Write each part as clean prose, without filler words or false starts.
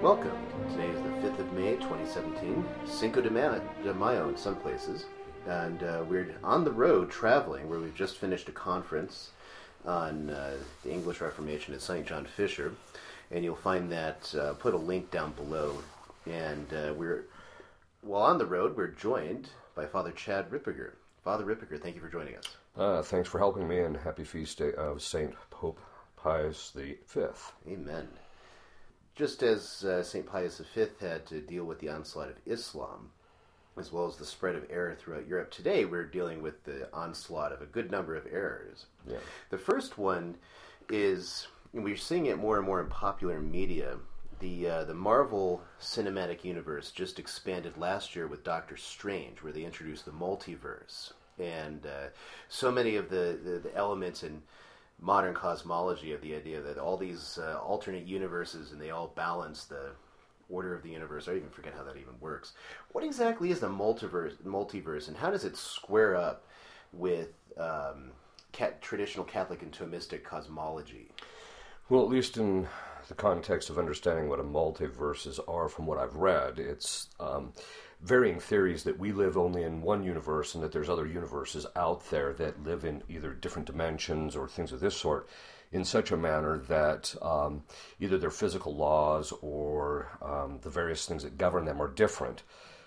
Welcome. Today is the 5th of May, 2017, Cinco de Mayo in some places, and we're on the road traveling where we've just finished a conference on the English Reformation at St. John Fisher, and you'll find that, put a link down below, and while on the road, we're joined by Father Chad Ripperger. Father Ripperger, thank you for joining us. Thanks for helping me, and happy feast day of St. Pope Pius V. Amen. Just as St. Pius V had to deal with the onslaught of Islam, as well as the spread of error throughout Europe, today we're dealing with the onslaught of a good number of errors. Yeah. The first one is, and we're seeing it more and more in popular media, the Marvel Cinematic Universe just expanded last year with Doctor Strange, where they introduced the multiverse. And so many of the elements in modern cosmology of the idea that all these alternate universes and they all balance the order of the universe. I even forget how that even works. What exactly is the multiverse, and how does it square up with traditional Catholic and Thomistic cosmology? Well, at least in the context of understanding what a multiverses are from what I've read, it's varying theories that we live only in one universe and that there's other universes out there that live in either different dimensions or things of this sort in such a manner that either their physical laws or the various things that govern them are different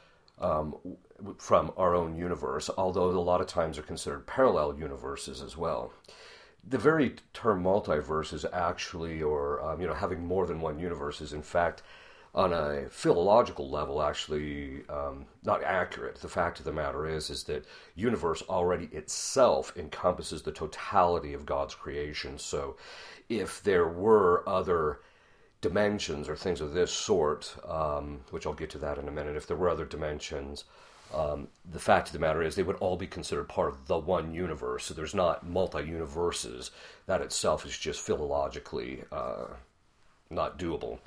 from our own universe, although a lot of times they're considered parallel universes as well. The very term multiverse is actually, or having more than one universe is in fact, on a philological level, actually not accurate. The fact of the matter is that universe already itself encompasses the totality of God's creation. So if there were other dimensions or things of this sort, which I'll get to that in a minute, if there were other dimensions, the fact of the matter is they would all be considered part of the one universe. So there's not multi-universes. That itself is just philologically not doable.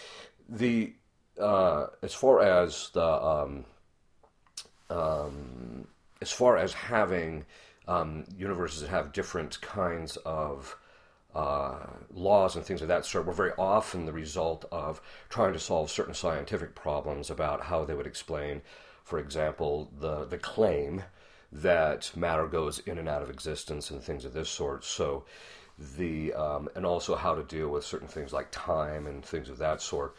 As far as having universes that have different kinds of laws and things of that sort, were very often the result of trying to solve certain scientific problems about how they would explain, for example, the claim that matter goes in and out of existence and things of this sort. So and also how to deal with certain things like time and things of that sort,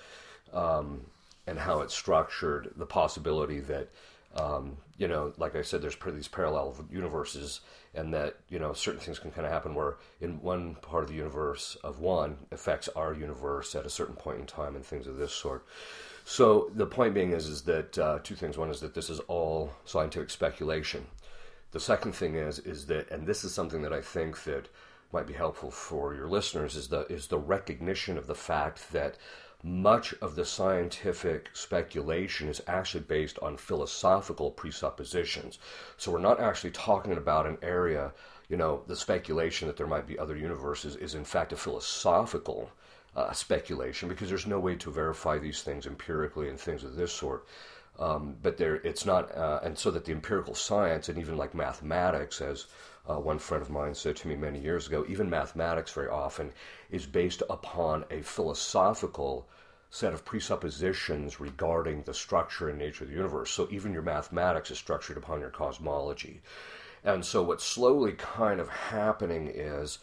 and how it's structured, the possibility that, like I said, there's these parallel universes, and that, certain things can kind of happen where in one part of the universe of one affects our universe at a certain point in time and things of this sort. So the point being is that two things. One is that this is all scientific speculation. The second thing is that, and this is something that I think that might be helpful for your listeners, is the recognition of the fact that much of the scientific speculation is actually based on philosophical presuppositions. So we're not actually talking about an area, the speculation that there might be other universes is in fact a philosophical speculation, because there's no way to verify these things empirically and things of this sort. But it's not, and so that the empirical science and even like mathematics, as one friend of mine said to me many years ago, even mathematics very often is based upon a philosophical set of presuppositions regarding the structure and nature of the universe. So even your mathematics is structured upon your cosmology. And so what's slowly kind of happening is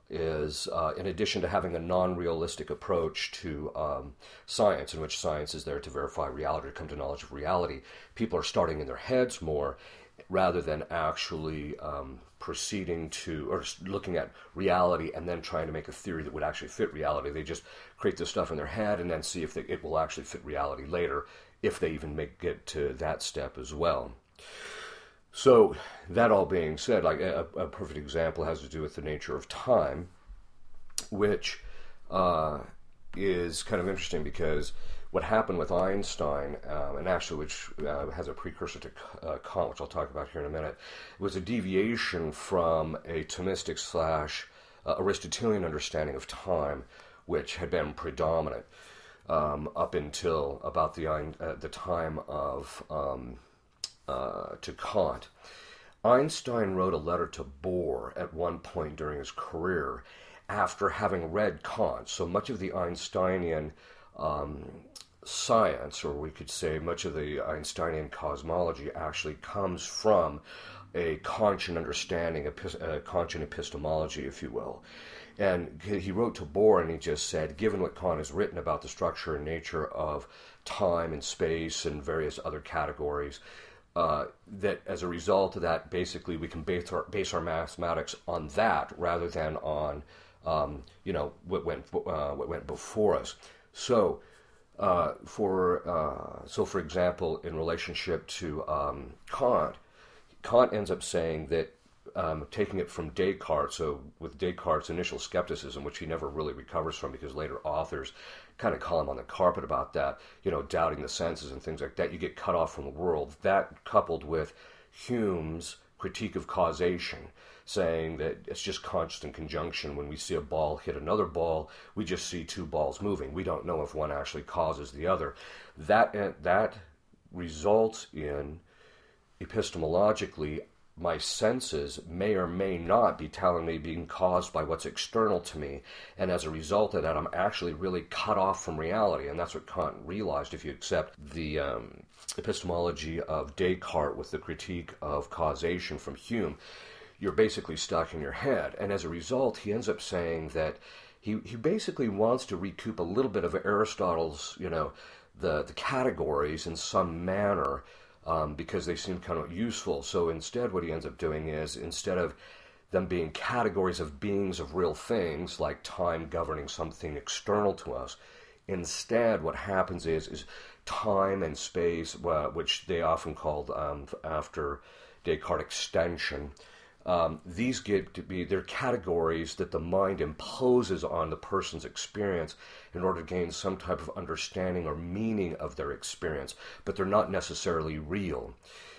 in addition to having a non-realistic approach to science, in which science is there to verify reality, to come to knowledge of reality, people are starting in their heads more rather than actually proceeding to, or looking at reality and then trying to make a theory that would actually fit reality. They just create this stuff in their head and then see if it will actually fit reality later, if they even get to that step as well. So that all being said, like a perfect example has to do with the nature of time, which is kind of interesting because what happened with Einstein, and actually which has a precursor to Kant, which I'll talk about here in a minute, was a deviation from a Thomistic / Aristotelian understanding of time, which had been predominant up until about the time of to Kant. Einstein wrote a letter to Bohr at one point during his career after having read Kant. So much of the Einsteinian science, or we could say much of the Einsteinian cosmology, actually comes from a Kantian understanding, a Kantian epistemology, if you will. And he wrote to Bohr, and he just said, given what Kant has written about the structure and nature of time and space and various other categories, that as a result of that, basically we can base our mathematics on that rather than on what went before us. So, for example, in relationship to Kant ends up saying that, taking it from Descartes, so with Descartes' initial skepticism, which he never really recovers from because later authors kind of call him on the carpet about that, doubting the senses and things like that, you get cut off from the world. That coupled with Hume's critique of causation, saying that it's just constant conjunction. When we see a ball hit another ball, we just see two balls moving. We don't know if one actually causes the other. That results in, epistemologically, my senses may or may not be telling me being caused by what's external to me, and as a result of that, I'm actually really cut off from reality. And that's what Kant realized. If you accept the epistemology of Descartes with the critique of causation from Hume, you're basically stuck in your head. And as a result, he ends up saying that he basically wants to recoup a little bit of Aristotle's, the categories in some manner, because they seem kind of useful. So instead, what he ends up doing is, instead of them being categories of beings of real things, like time governing something external to us, instead what happens is time and space, which they often called, after Descartes, extension. These get to be, they're categories that the mind imposes on the person's experience in order to gain some type of understanding or meaning of their experience, but they're not necessarily real.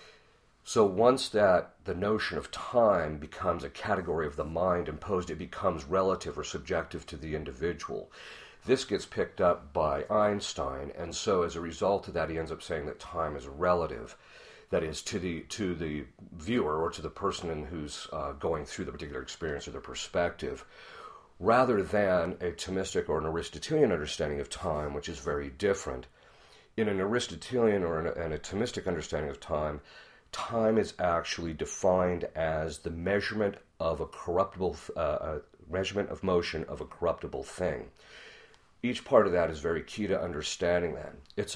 So once that the notion of time becomes a category of the mind imposed, it becomes relative or subjective to the individual. This gets picked up by Einstein, and so as a result of that, he ends up saying that time is relative. That is, to the viewer or to the person who's going through the particular experience or their perspective, rather than a Thomistic or an Aristotelian understanding of time, which is very different. In an Aristotelian or a Thomistic understanding of time, time is actually defined as the measurement of a corruptible, measurement of motion of a corruptible thing. Each part of that is very key to understanding that. It's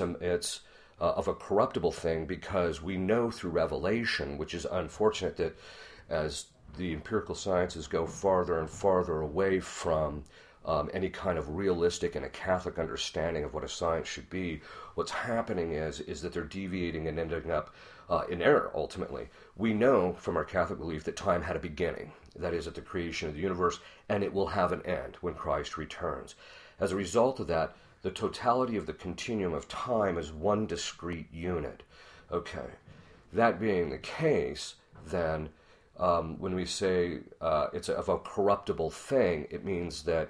of a corruptible thing, because we know through revelation, which is unfortunate that as the empirical sciences go farther and farther away from any kind of realistic and a Catholic understanding of what a science should be, what's happening is that they're deviating and ending up in error, ultimately. We know from our Catholic belief that time had a beginning, that is, at the creation of the universe, and it will have an end when Christ returns. As a result of that, the totality of the continuum of time is one discrete unit. Okay, that being the case, then when we say it's of a corruptible thing, it means that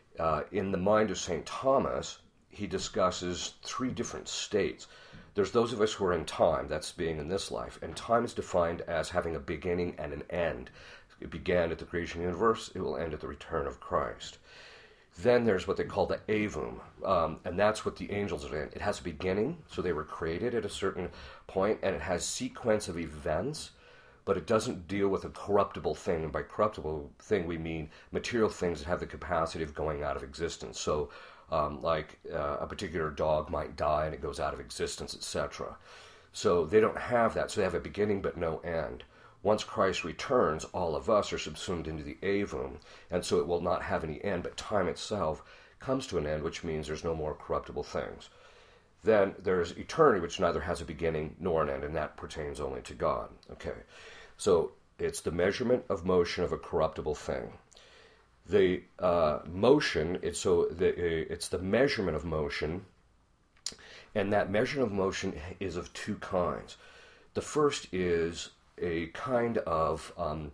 in the mind of St. Thomas, he discusses three different states. There's those of us who are in time, that's being in this life, and time is defined as having a beginning and an end. It began at the creation of the universe, it will end at the return of Christ. Then there's what they call the Avum, and that's what the angels are in. It has a beginning, so they were created at a certain point, and it has sequence of events, but it doesn't deal with a corruptible thing. And by corruptible thing, we mean material things that have the capacity of going out of existence. So, like a particular dog might die and it goes out of existence, etc. So they don't have that. So they have a beginning but no end. Once Christ returns, all of us are subsumed into the Avum, and so it will not have any end, but time itself comes to an end, which means there's no more corruptible things. Then there's eternity, which neither has a beginning nor an end, and that pertains only to God. Okay, so it's the measurement of motion of a corruptible thing. The motion, it's the measurement of motion, and that measurement of motion is of two kinds. The first is a kind of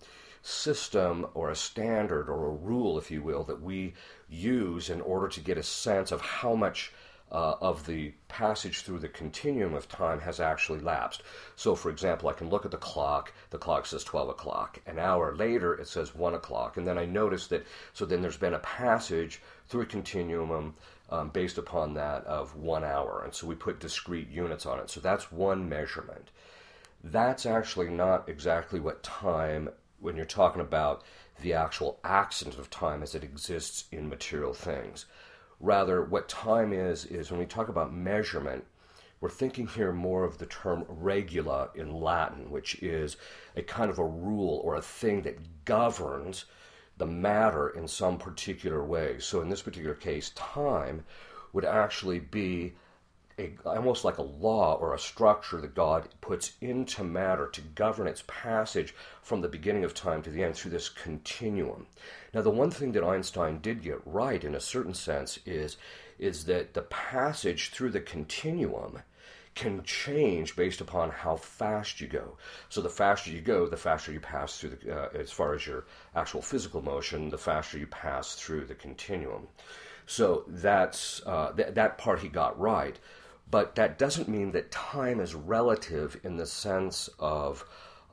system or a standard or a rule, if you will, that we use in order to get a sense of how much of the passage through the continuum of time has actually lapsed. So, for example, I can look at the clock says 12 o'clock. An hour later, it says 1 o'clock. And then I notice that, so then there's been a passage through a continuum based upon that of 1 hour. And so we put discrete units on it. So that's one measurement. That's actually not exactly what time, when you're talking about the actual accident of time as it exists in material things. Rather, what time is when we talk about measurement, we're thinking here more of the term regula in Latin, which is a kind of a rule or a thing that governs the matter in some particular way. So in this particular case, time would actually be almost like a law or a structure that God puts into matter to govern its passage from the beginning of time to the end through this continuum. Now, the one thing that Einstein did get right in a certain sense is that the passage through the continuum can change based upon how fast you go. So the faster you go, the faster you pass through as far as your actual physical motion, the faster you pass through the continuum. So that's that part he got right. But that doesn't mean that time is relative in the sense of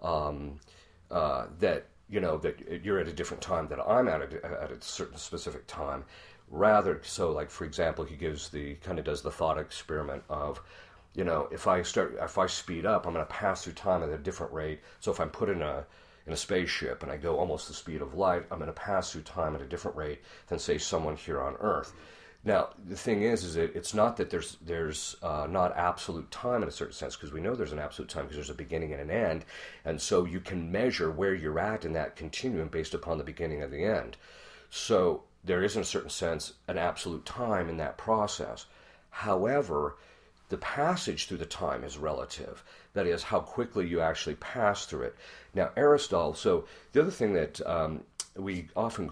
that you're at a different time that I'm at a certain specific time. Rather, so like for example, he does the thought experiment of, if I speed up, I'm going to pass through time at a different rate. So if I'm put in a spaceship and I go almost the speed of light, I'm going to pass through time at a different rate than say someone here on Earth. Now, the thing is that it's not that there's not absolute time in a certain sense, because we know there's an absolute time because there's a beginning and an end, and so you can measure where you're at in that continuum based upon the beginning and the end. So there is, in a certain sense, an absolute time in that process. However, the passage through the time is relative. That is, how quickly you actually pass through it. Now, Aristotle, so the other thing that we often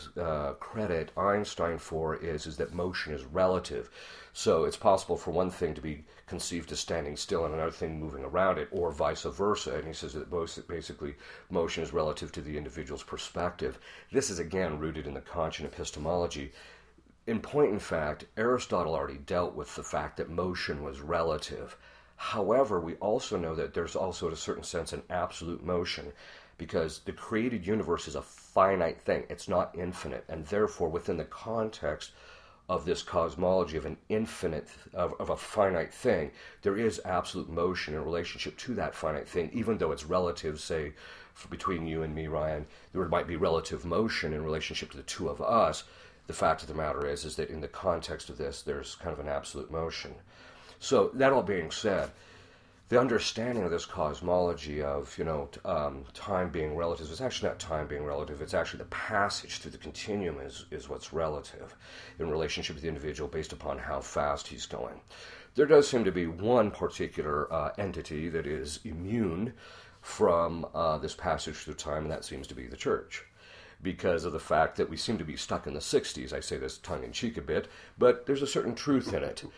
credit Einstein for is that motion is relative. So it's possible for one thing to be conceived as standing still and another thing moving around it, or vice versa. And he says that basically motion is relative to the individual's perspective. This is again rooted in the Kantian epistemology. In point in fact, Aristotle already dealt with the fact that motion was relative. However, we also know that there's also, in a certain sense, an absolute motion, because the created universe is a finite thing. It's not infinite, and therefore, within the context of this cosmology of an infinite, of a finite thing, there is absolute motion in relationship to that finite thing, even though it's relative, say, between you and me, Ryan, there might be relative motion in relationship to the two of us. The fact of the matter is that in the context of this, there's kind of an absolute motion. So, that all being said, the understanding of this cosmology of, time being relative, it's actually not time being relative, it's actually the passage through the continuum is what's relative in relationship to the individual based upon how fast he's going. There does seem to be one particular entity that is immune from this passage through time, and that seems to be the church, because of the fact that we seem to be stuck in the 60s. I say this tongue-in-cheek a bit, but there's a certain truth in it.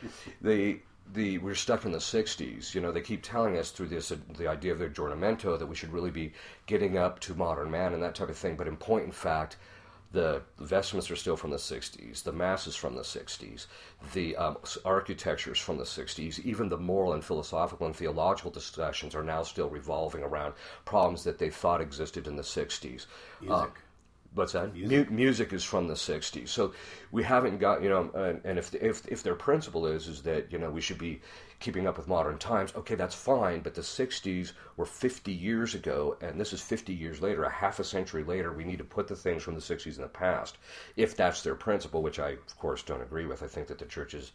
We're stuck in the 60s. They keep telling us through the idea of the aggiornamento that we should really be getting up to modern man and that type of thing. But in point in fact, the vestments are still from the 60s, the Mass is from the 60s, the architecture is from the 60s, even the moral and philosophical and theological discussions are now still revolving around problems that they thought existed in the 60s. Music. What's that? Music is from the 60s. So we haven't got, and if their principle is that, we should be keeping up with modern times, okay, that's fine, but the 60s were 50 years ago, and this is 50 years later, a half a century later, we need to put the things from the 60s in the past, if that's their principle, which I, of course, don't agree with. I think that the church's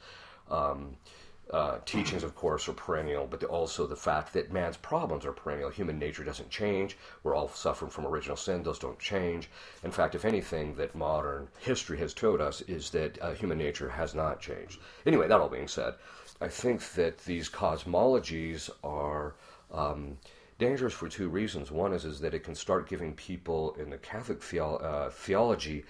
teachings, of course, are perennial, but also the fact that man's problems are perennial. Human nature doesn't change. We're all suffering from original sin. Those don't change. In fact, if anything that modern history has told us is that human nature has not changed. Anyway, that all being said, I think that these cosmologies are dangerous for two reasons. One is that it can start giving people in the Catholic theology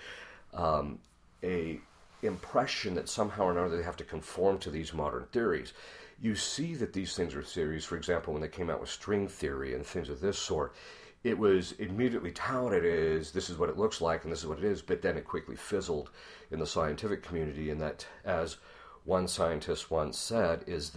a impression that somehow or another they have to conform to these modern theories. You see that these things are theories. For example, when they came out with string theory and things of this sort, it was immediately touted as this is what it looks like and this is what it is, but then it quickly fizzled in the scientific community, and that, as one scientist once said, is that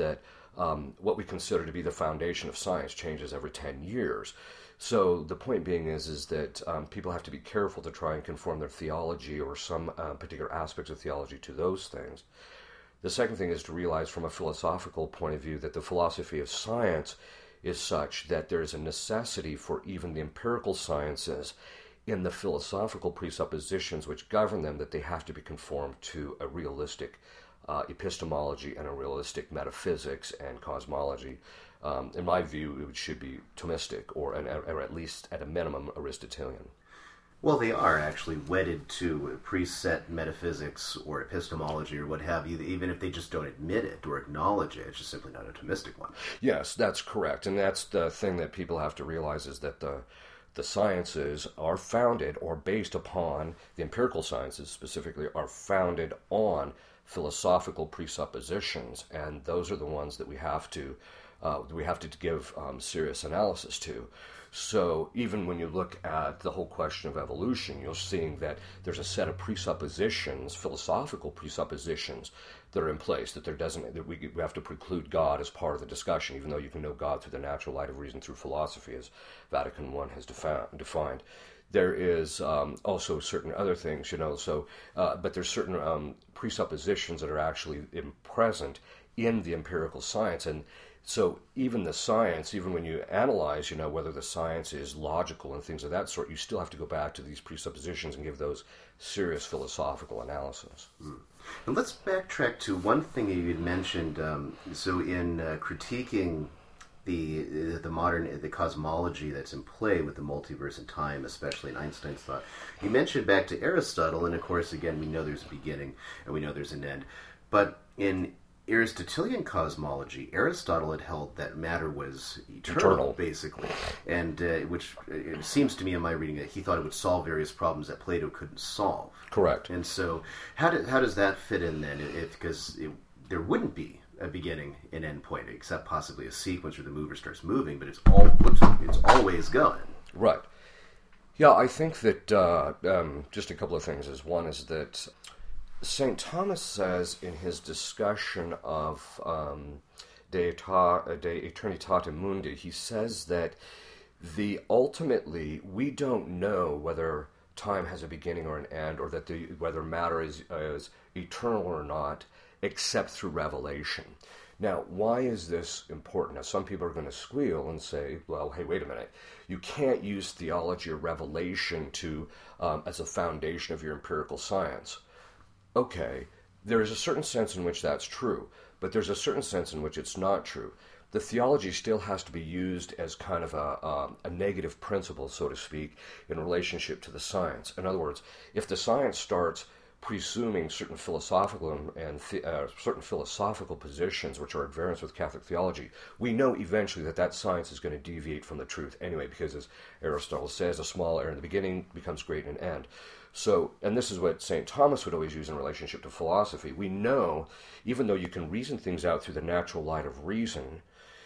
what we consider to be the foundation of science changes every 10 years. So the point being is that people have to be careful to try and conform their theology or some particular aspects of theology to those things. The second thing is to realize from a philosophical point of view that the philosophy of science is such that there is a necessity for even the empirical sciences in the philosophical presuppositions which govern them, that they have to be conformed to a realistic epistemology and a realistic metaphysics and cosmology. In my view, it should be Thomistic, or at least at a minimum Aristotelian. Well, they are actually wedded to preset metaphysics or epistemology or what have you, even if they just don't admit it or acknowledge it. It's just simply not a Thomistic one. Yes, that's correct. And that's the thing that people have to realize, is that the sciences are founded or based upon, the empirical sciences specifically, are founded on philosophical presuppositions, and those are the ones that we have to give serious analysis to. So even when you look at the whole question of evolution, you're seeing that there's a set of presuppositions, philosophical presuppositions, that are in place, that we have to preclude God as part of the discussion, even though you can know God through the natural light of reason through philosophy, as Vatican I has defined. There is also certain other things, but there's certain presuppositions that are actually present in the empirical science. And so even the science, even when you analyze, whether the science is logical and things of that sort, you still have to go back to these presuppositions and give those serious philosophical analysis. And let's backtrack to one thing you had mentioned. So in critiquing the cosmology that's in play with the multiverse and time, especially in Einstein's thought, you mentioned back to Aristotle, and of course, again, we know there's a beginning and we know there's an end. But in Aristotelian cosmology, Aristotle had held that matter was eternal. Basically, and which it seems to me in my reading that he thought it would solve various problems that Plato couldn't solve. Correct. And so, how does that fit in then? Because there wouldn't be a beginning and end point, except possibly a sequence where the mover starts moving, but it's always going. Right. Yeah, I think that just a couple of things is, one is that St. Thomas says in his discussion of De Aeternitate Mundi, he says that ultimately we don't know whether time has a beginning or an end, or that whether matter is eternal or not, except through revelation. Now, why is this important? Now, some people are going to squeal and say, well, hey, wait a minute. You can't use theology or revelation as a foundation of your empirical science. Okay, there is a certain sense in which that's true, but there's a certain sense in which it's not true. The theology still has to be used as kind of a negative principle, so to speak, in relationship to the science. In other words, if the science starts presuming certain philosophical and certain philosophical positions which are at variance with Catholic theology, we know eventually that science is going to deviate from the truth anyway, because as Aristotle says, a small error in the beginning becomes great in an end. So, and this is what St. Thomas would always use in relationship to philosophy. We know, even though you can reason things out through the natural light of reason,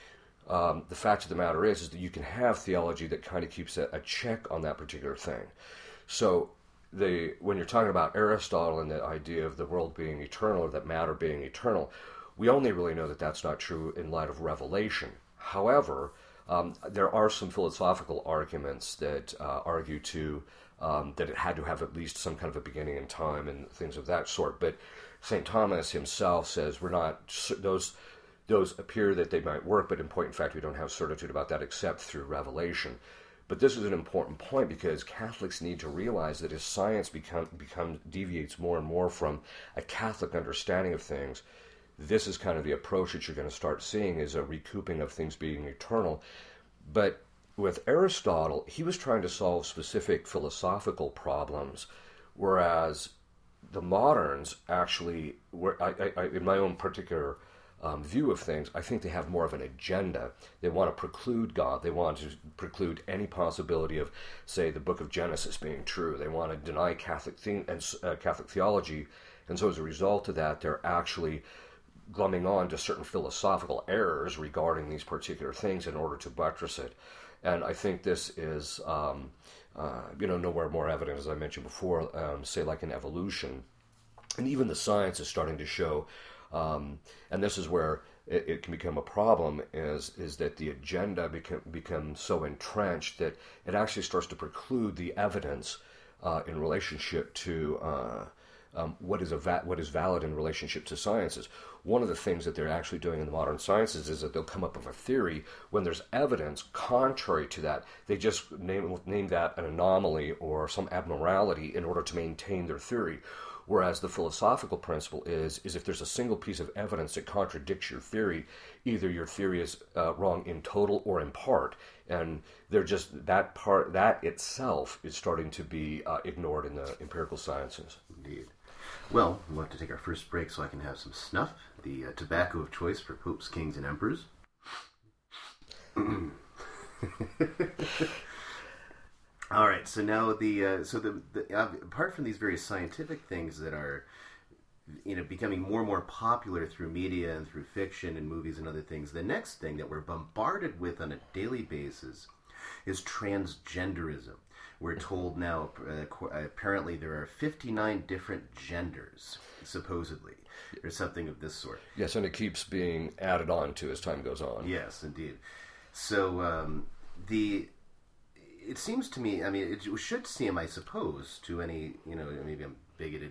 the fact of the matter is that you can have theology that kind of keeps a check on that particular thing. So, when you're talking about Aristotle and the idea of the world being eternal, or that matter being eternal, we only really know that that's not true in light of revelation. However, there are some philosophical arguments that argue that it had to have at least some kind of a beginning in time and things of that sort. But St. Thomas himself says we're not, those appear that they might work, but in point in fact we don't have certitude about that except through revelation. But this is an important point, because Catholics need to realize that as science deviates more and more from a Catholic understanding of things, this is kind of the approach that you're going to start seeing, is a recouping of things being eternal. But with Aristotle, he was trying to solve specific philosophical problems, whereas the moderns actually were, in my own particular view of things, I think they have more of an agenda. They want to preclude God. They want to preclude any possibility of, say, the book of Genesis being true. They want to deny Catholic theology, and so as a result of that, they're actually glumming on to certain philosophical errors regarding these particular things in order to buttress it. And I think this is, nowhere more evident, as I mentioned before, say like in evolution. And even the science is starting to show, and this is where it can become a problem is that the agenda becomes so entrenched that it actually starts to preclude the evidence in relationship to what is valid in relationship to sciences. One of the things that they're actually doing in the modern sciences is that they'll come up with a theory when there's evidence contrary to that. They just name that an anomaly or some abnormality in order to maintain their theory. Whereas the philosophical principle is if there's a single piece of evidence that contradicts your theory, either your theory is wrong in total or in part, and they're just that itself is starting to be ignored in the empirical sciences. Indeed. Well, we'll have to take our first break so I can have some snuff, the tobacco of choice for popes, kings, and emperors. All right. So now apart from these various scientific things that are, becoming more and more popular through media and through fiction and movies and other things, the next thing that we're bombarded with on a daily basis is transgenderism. We're told now, apparently there are 59 different genders, supposedly, or something of this sort. Yes, and it keeps being added on to as time goes on. Yes, indeed. So it seems to me, it should seem, I suppose, to any, maybe I'm bigoted,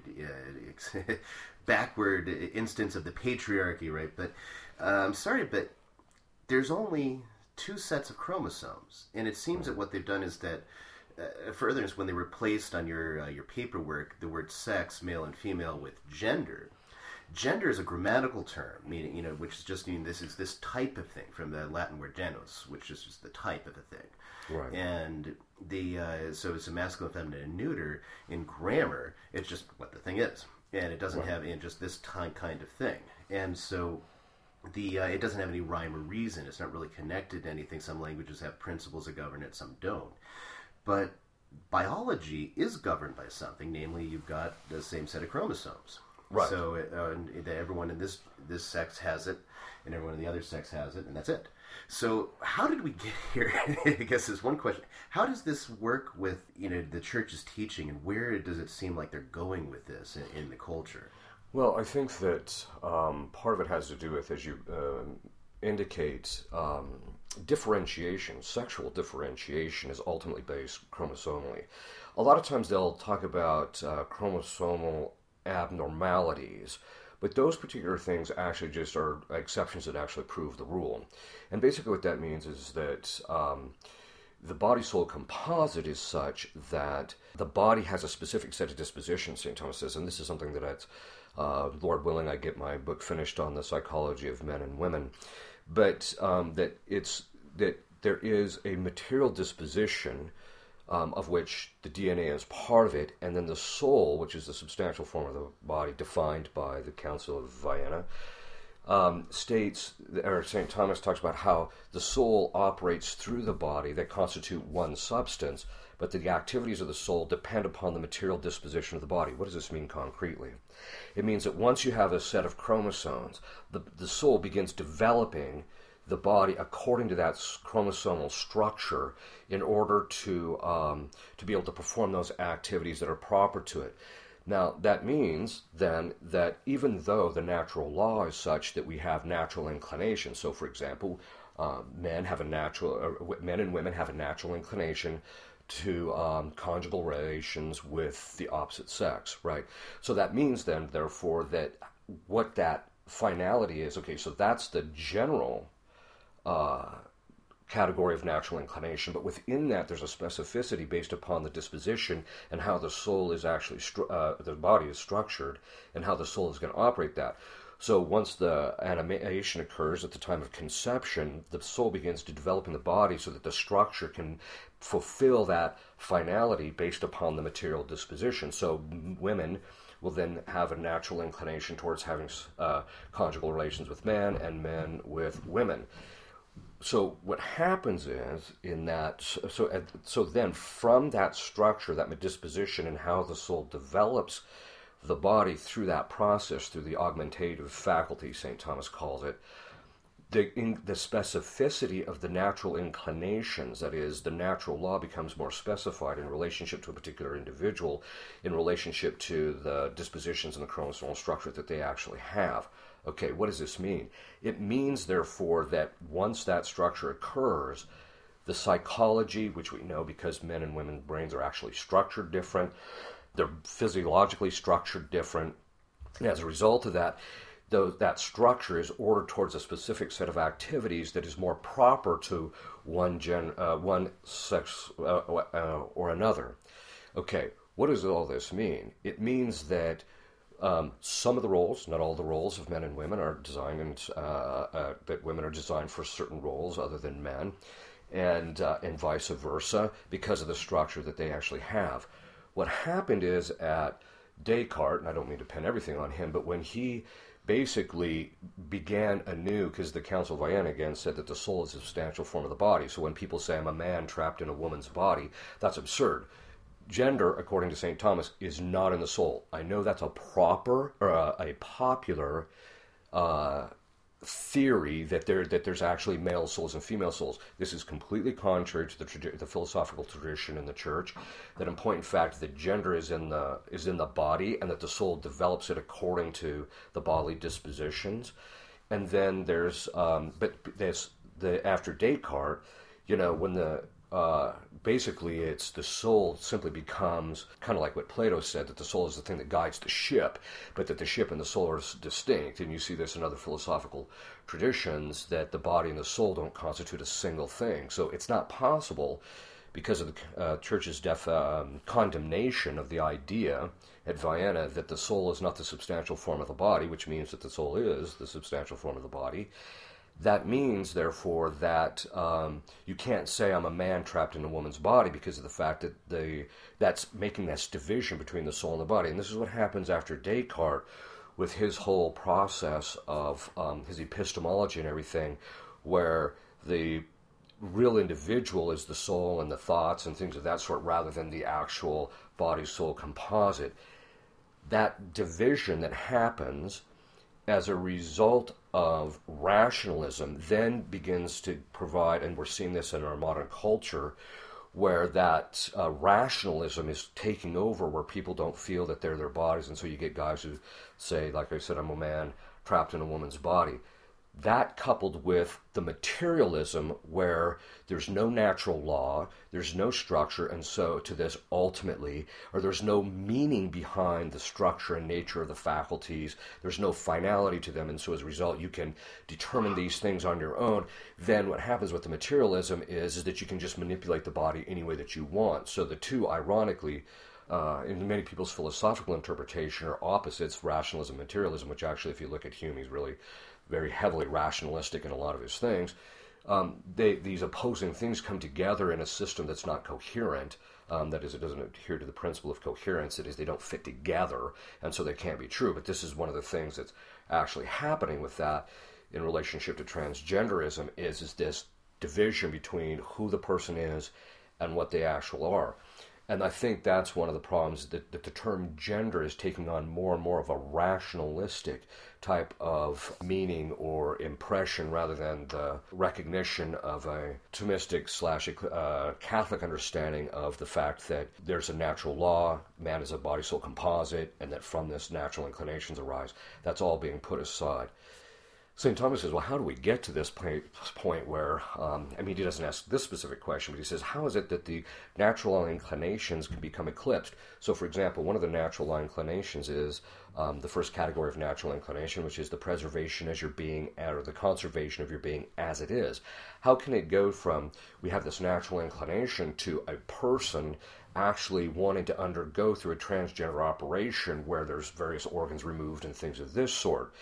backward instance of the patriarchy, right? But I'm sorry, but there's only 2 sets of chromosomes, and it seems that what they've done is that, for instance, when they replaced on your paperwork the word sex, male and female, with gender. Gender is a grammatical term, meaning which is just meaning this is this type of thing from the Latin word genus, which is just the type of a thing. Right. And so it's a masculine, feminine, and neuter. In grammar, it's just what the thing is, and it doesn't have just this kind of thing. And so it doesn't have any rhyme or reason. It's not really connected to anything. Some languages have principles that govern it, some don't. But biology is governed by something, namely you've got the same set of chromosomes. Right. So everyone in this sex has it, and everyone in the other sex has it, and that's it. So how did we get here? I guess is one question. How does this work with the church's teaching, and where does it seem like they're going with this in the culture? Well, I think that part of it has to do with, as you indicate, differentiation. Sexual differentiation is ultimately based chromosomally. A lot of times they'll talk about chromosomal abnormalities, but those particular things actually just are exceptions that actually prove the rule. And basically what that means is that the body-soul composite is such that the body has a specific set of dispositions, St. Thomas says, and this is something that Lord willing, I get my book finished on the psychology of men and women, but that there is a material disposition of which the DNA is part of it, and then the soul, which is the substantial form of the body, defined by the Council of Vienna, states, or St. Thomas talks about how the soul operates through the body that constitute one substance, but the activities of the soul depend upon the material disposition of the body. What does this mean concretely? It means that once you have a set of chromosomes, the soul begins developing the body according to that chromosomal structure in order to be able to perform those activities that are proper to it. Now, that means then that even though the natural law is such that we have natural inclination, so for example, men and women have a natural inclination to conjugal relations with the opposite sex, right? So that means then, therefore, that what that finality is, okay, so that's the general category of natural inclination, but within that there's a specificity based upon the disposition and how the soul is actually, the body is structured and how the soul is going to operate that. So once the animation occurs at the time of conception, the soul begins to develop in the body so that the structure can fulfill that finality based upon the material disposition. So women will then have a natural inclination towards having conjugal relations with men and men with women. So what happens is so then from that structure, that disposition, and how the soul develops the body through that process, through the augmentative faculty, St. Thomas calls it, the specificity of the natural inclinations, that is, the natural law becomes more specified in relationship to a particular individual, in relationship to the dispositions in the chromosomal structure that they actually have. Okay, what does this mean? It means, therefore, that once that structure occurs, the psychology, which we know because men and women's brains are actually structured different, they're physiologically structured different, and as a result of that, that structure is ordered towards a specific set of activities that is more proper to one sex or another. Okay, what does all this mean? It means that some of the roles, not all the roles of men and women, are designed, and that women are designed for certain roles other than men, and vice versa, because of the structure that they actually have. What happened is at Descartes, and I don't mean to pin everything on him, but when he basically began anew, because the Council of Vienna again said that the soul is a substantial form of the body. So when people say I'm a man trapped in a woman's body, that's absurd. Gender, according to St. Thomas, is not in the soul. I know that's a popular theory that there's actually male souls and female souls. This is completely contrary to the philosophical tradition in the Church. That in point in fact, the gender is in the body, and that the soul develops it according to the bodily dispositions. And then there's after Descartes, when basically it's the soul simply becomes kind of like what Plato said, that the soul is the thing that guides the ship, but that the ship and the soul are distinct. And you see this in other philosophical traditions, that the body and the soul don't constitute a single thing. So it's not possible, because of the Church's condemnation of the idea at Vienna that the soul is not the substantial form of the body, which means that the soul is the substantial form of the body. That means, therefore, that you can't say I'm a man trapped in a woman's body, because of the fact that that's making this division between the soul and the body. And this is what happens after Descartes, with his whole process of his epistemology and everything, where the real individual is the soul and the thoughts and things of that sort, rather than the actual body-soul composite. That division that happens as a result of rationalism then begins to provide, and we're seeing this in our modern culture, where that rationalism is taking over, where people don't feel that they're their bodies, and so you get guys who say, like I said, I'm a man trapped in a woman's body. That, coupled with the materialism, where there's no natural law, there's no structure, and so to this ultimately, or there's no meaning behind the structure and nature of the faculties, there's no finality to them, and so as a result you can determine these things on your own. Then what happens with the materialism is that you can just manipulate the body any way that you want. So the two, ironically, in many people's philosophical interpretation, are opposites, rationalism and materialism, which actually, if you look at Hume, he's really very heavily rationalistic in a lot of his things. These opposing things come together in a system that's not coherent. That is, it doesn't adhere to the principle of coherence. It is, they don't fit together, and so they can't be true. But this is one of the things that's actually happening with that in relationship to transgenderism, is this division between who the person is and what they actually are. And I think that's one of the problems, that the term gender is taking on more and more of a rationalistic type of meaning or impression, rather than the recognition of a Thomistic / Catholic understanding of the fact that there's a natural law, man is a body-soul composite, and that from this natural inclinations arise. That's all being put aside. St. Thomas says, well, how do we get to this point where, he doesn't ask this specific question, but he says, how is it that the natural law inclinations can become eclipsed? So, for example, one of the natural law inclinations is the first category of natural inclination, which is the preservation as your being, or the conservation of your being as it is. How can it go from, we have this natural inclination, to a person actually wanting to undergo through a transgender operation where there's various organs removed and things of this sort?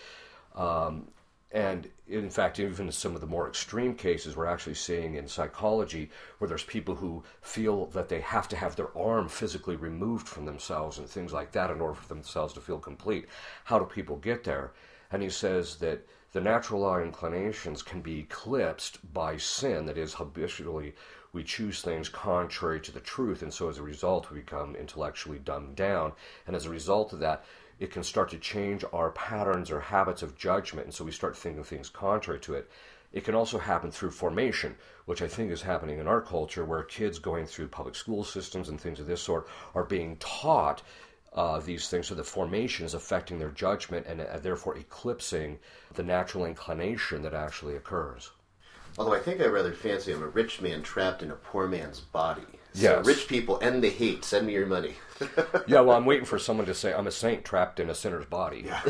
And in fact, even in some of the more extreme cases, we're actually seeing in psychology where there's people who feel that they have to have their arm physically removed from themselves and things like that in order for themselves to feel complete. How do people get there? And he says that the natural law inclinations can be eclipsed by sin. That is, habitually we choose things contrary to the truth, and so as a result we become intellectually dumbed down. And as a result of that, it can start to change our patterns or habits of judgment, and so we start thinking things contrary to it. It can also happen through formation, which I think is happening in our culture, where kids going through public school systems and things of this sort are being taught these things, so the formation is affecting their judgment and therefore eclipsing the natural inclination that actually occurs. Although I think I rather fancy I'm a rich man trapped in a poor man's body. So Yes. rich people end the hate. Send me your money. Yeah, well, I'm waiting for someone to say, I'm a saint trapped in a sinner's body. Yeah.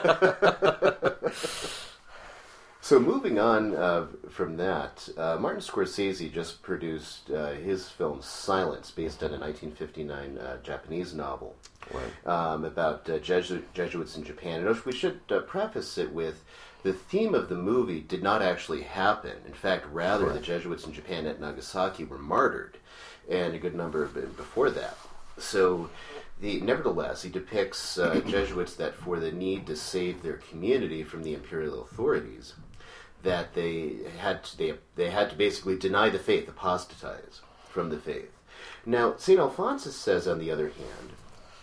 So moving on from that, Martin Scorsese just produced his film Silence, based on a 1959 Japanese novel about Jesuits in Japan. And we should preface it with the theme of the movie did not actually happen. In fact, rather, the Jesuits in Japan at Nagasaki were martyred, and a good number before that. So, nevertheless, he depicts Jesuits that for the need to save their community from the imperial authorities, that they had to basically deny the faith, apostatize from the faith. Now, St. Alphonsus says, on the other hand,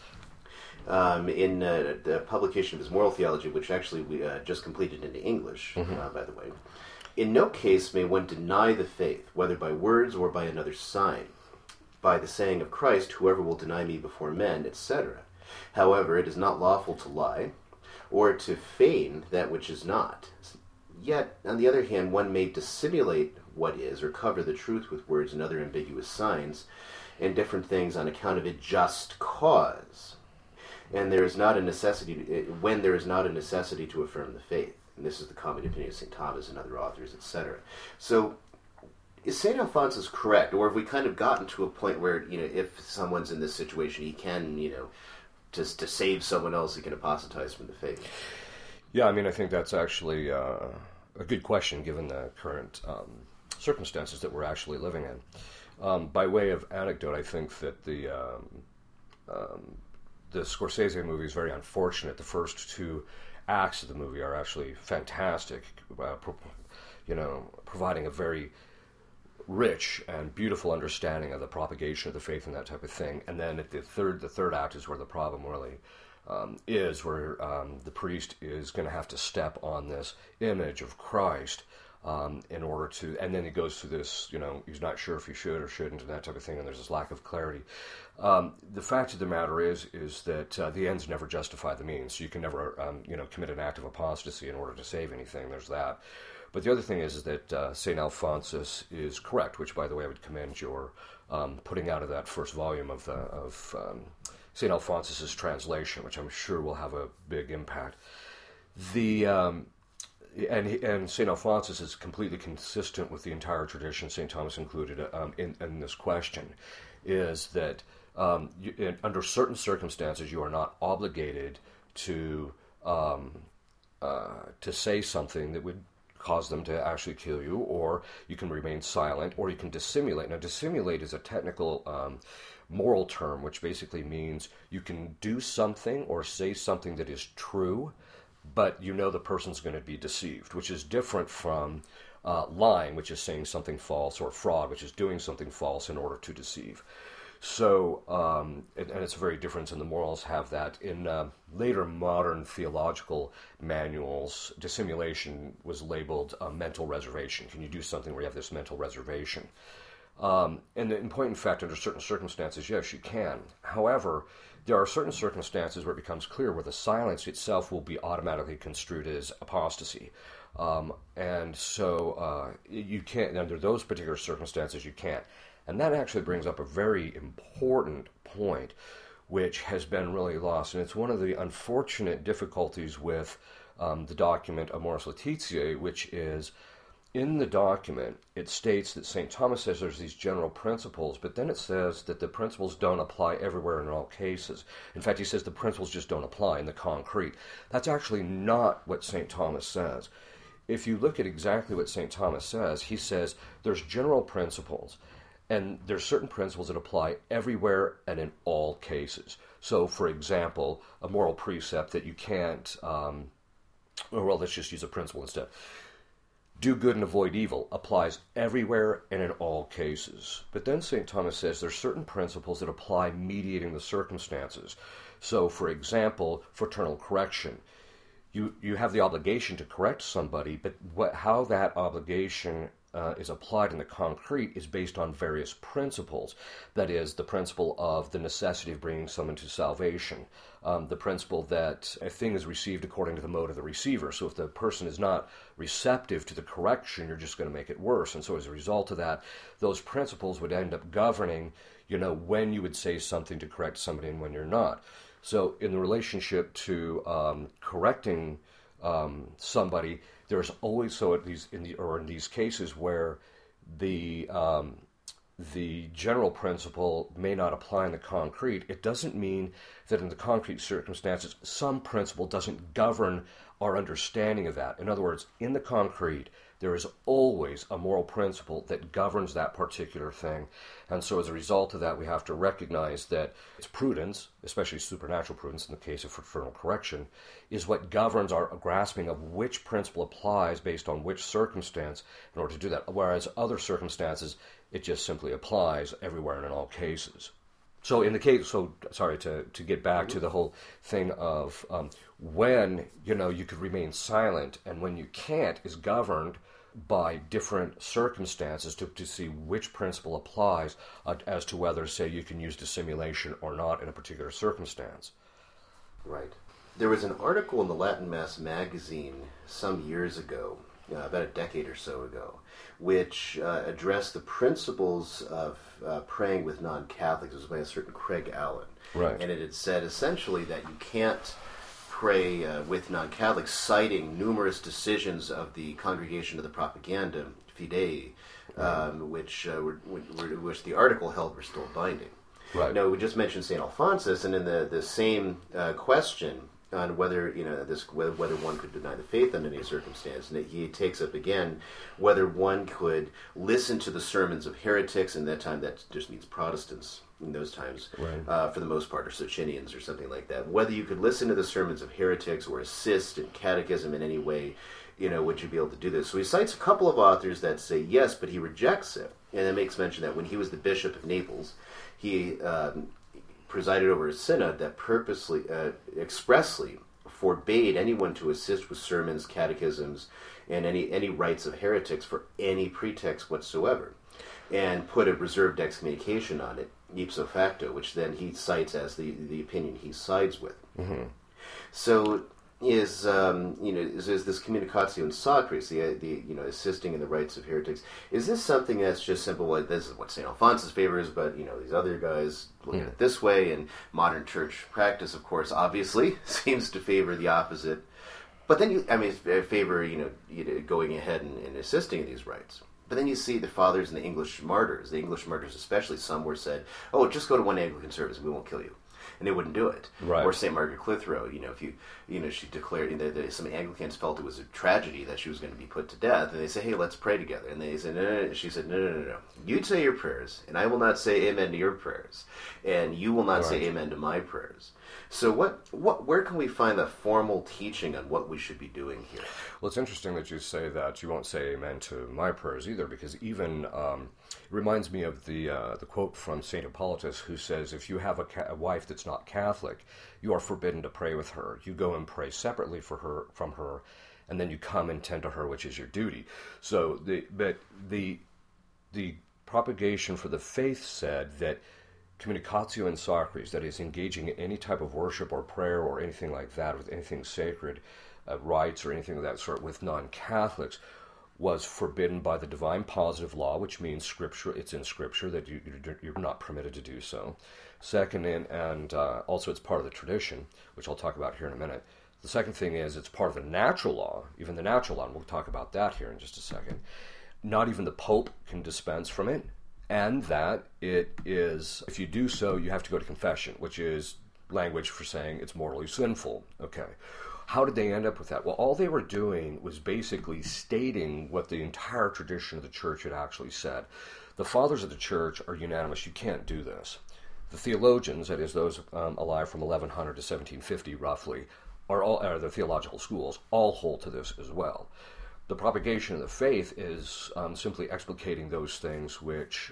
in the publication of his Moral Theology, which actually we just completed into English, by the way, in no case may one deny the faith, whether by words or by another sign, by the saying of Christ, whoever will deny me before men, etc. However, it is not lawful to lie, or to feign that which is not. Yet, on the other hand, one may dissimulate what is, or cover the truth with words and other ambiguous signs, and different things on account of a just cause. And there is not a necessity, when there is not a necessity to affirm the faith. And this is the common opinion of St. Thomas and other authors, etc. So, is St. Alphonsus correct? Or have we kind of gotten to a point where, if someone's in this situation, he can, just to save someone else, he can apostatize from the faith? Yeah, I mean, I think that's actually a good question given the current circumstances that we're actually living in. By way of anecdote, I think that the Scorsese movie is very unfortunate. The first two acts of the movie are actually fantastic, providing a very rich and beautiful understanding of the propagation of the faith and that type of thing. And then at the third act is where the problem really is, where the priest is going to have to step on this image of Christ in order to, and then he goes through this, he's not sure if he should or shouldn't and that type of thing, and there's this lack of clarity. The fact of the matter is that the ends never justify the means, so you can never, commit an act of apostasy in order to save anything. There's that. But the other thing is that St. Alphonsus is correct, which, by the way, I would commend your putting out of that first volume of St. Alphonsus's translation, which I'm sure will have a big impact. And St. Alphonsus is completely consistent with the entire tradition, St. Thomas included, in this question, is that under certain circumstances you are not obligated to say something that would cause them to actually kill you, or you can remain silent, or you can dissimulate. Now, dissimulate is a technical moral term, which basically means you can do something or say something that is true, but the person's going to be deceived, which is different from lying, which is saying something false, or fraud, which is doing something false in order to deceive. So, and it's a very different, and the morals have that. In later modern theological manuals, dissimulation was labeled a mental reservation. Can you do something where you have this mental reservation? And in point in fact, under certain circumstances, yes, you can. However, there are certain circumstances where it becomes clear where the silence itself will be automatically construed as apostasy. And so you can't, under those particular circumstances, you can't. And that actually brings up a very important point, which has been really lost. And it's one of the unfortunate difficulties with the document Amoris Laetitia, which is, in the document, it states that St. Thomas says there's these general principles, but then it says that the principles don't apply everywhere in all cases. In fact, he says the principles just don't apply in the concrete. That's actually not what St. Thomas says. If you look at exactly what St. Thomas says, he says there's general principles, and there's certain principles that apply everywhere and in all cases. So, for example, a moral precept that you can't, let's just use a principle instead. Do good and avoid evil applies everywhere and in all cases. But then St. Thomas says there's certain principles that apply mediating the circumstances. So, for example, fraternal correction. you have the obligation to correct somebody, but how that obligation is applied in the concrete is based on various principles. That is, the principle of the necessity of bringing someone to salvation, the principle that a thing is received according to the mode of the receiver. So if the person is not receptive to the correction, you're just going to make it worse. And so as a result of that, those principles would end up governing, when you would say something to correct somebody and when you're not. So in the relationship to correcting somebody, there's always in these cases where the general principle may not apply in the concrete. It doesn't mean that in the concrete circumstances some principle doesn't govern our understanding of that. In other words, in the concrete, there is always a moral principle that governs that particular thing. And so as a result of that, we have to recognize that it's prudence, especially supernatural prudence in the case of fraternal correction, is what governs our grasping of which principle applies based on which circumstance in order to do that. Whereas other circumstances, it just simply applies everywhere and in all cases. So in the case, to get back to the whole thing of when, you could remain silent and when you can't is governed by different circumstances to see which principle applies as to whether, say, you can use dissimulation or not in a particular circumstance. Right. There was an article in the Latin Mass magazine some years ago, about a decade or so ago, which addressed the principles of praying with non-Catholics. It was by a certain Craig Allen. Right. And it had said essentially that you can't pray with non-Catholics, citing numerous decisions of the Congregation of the Propaganda, Fidei, which the article held were still binding. Right. Now, we just mentioned St. Alphonsus, and in the same question on whether whether one could deny the faith under any circumstance, and he takes up again whether one could listen to the sermons of heretics, and that time that just means Protestants in those times, right. For the most part, or Socinians or something like that. Whether you could listen to the sermons of heretics or assist in catechism in any way, would you be able to do this? So he cites a couple of authors that say yes, but he rejects it, and it makes mention that when he was the Bishop of Naples, he presided over a synod that purposely, expressly forbade anyone to assist with sermons, catechisms, and any rites of heretics for any pretext whatsoever, and put a reserved excommunication on it, ipso facto, which then he cites as the opinion he sides with. Mm-hmm. So is this communicatio in sacris, the assisting in the rites of heretics, is this something that's just simple, well, this is what St. Alphonsus favors, but these other guys look at it this way, and modern church practice, of course, obviously seems to favor the opposite. But then favor going ahead and assisting in these rites. But then you see the fathers and the English martyrs especially, some were said, oh, just go to one Anglican service and we won't kill you. And they wouldn't do it. Right. Or St. Margaret Clitheroe, if she declared, that some Anglicans felt it was a tragedy that she was going to be put to death, and they say, hey, let's pray together. And they said, no. She said, no. You say your prayers, and I will not say amen to your prayers. And you will not say amen to my prayers. So where can we find the formal teaching on what we should be doing here? Well, it's interesting that you say that. You won't say amen to my prayers either, because even it reminds me of the quote from St. Hippolytus, who says, if you have a wife that's not Catholic, you are forbidden to pray with her. You go and pray separately from her, and then you come and tend to her, which is your duty. So the propagation for the faith said that communicatio in sacris, that is, engaging in any type of worship or prayer or anything like that, with anything sacred, rites or anything of that sort with non-Catholics, was forbidden by the divine positive law, which means Scripture. It's in Scripture that you're not permitted to do so. Second, and also it's part of the tradition, which I'll talk about here in a minute. The second thing is it's part of the natural law, even the natural law, and we'll talk about that here in just a second. Not even the Pope can dispense from it. And that it is, if you do so, you have to go to confession, which is language for saying it's morally sinful. Okay. How did they end up with that? Well, all they were doing was basically stating what the entire tradition of the church had actually said. The fathers of the church are unanimous. You can't do this. The theologians, that is, those alive from 1100 to 1750 roughly, are the theological schools, all hold to this as well. The propagation of the faith is simply explicating those things which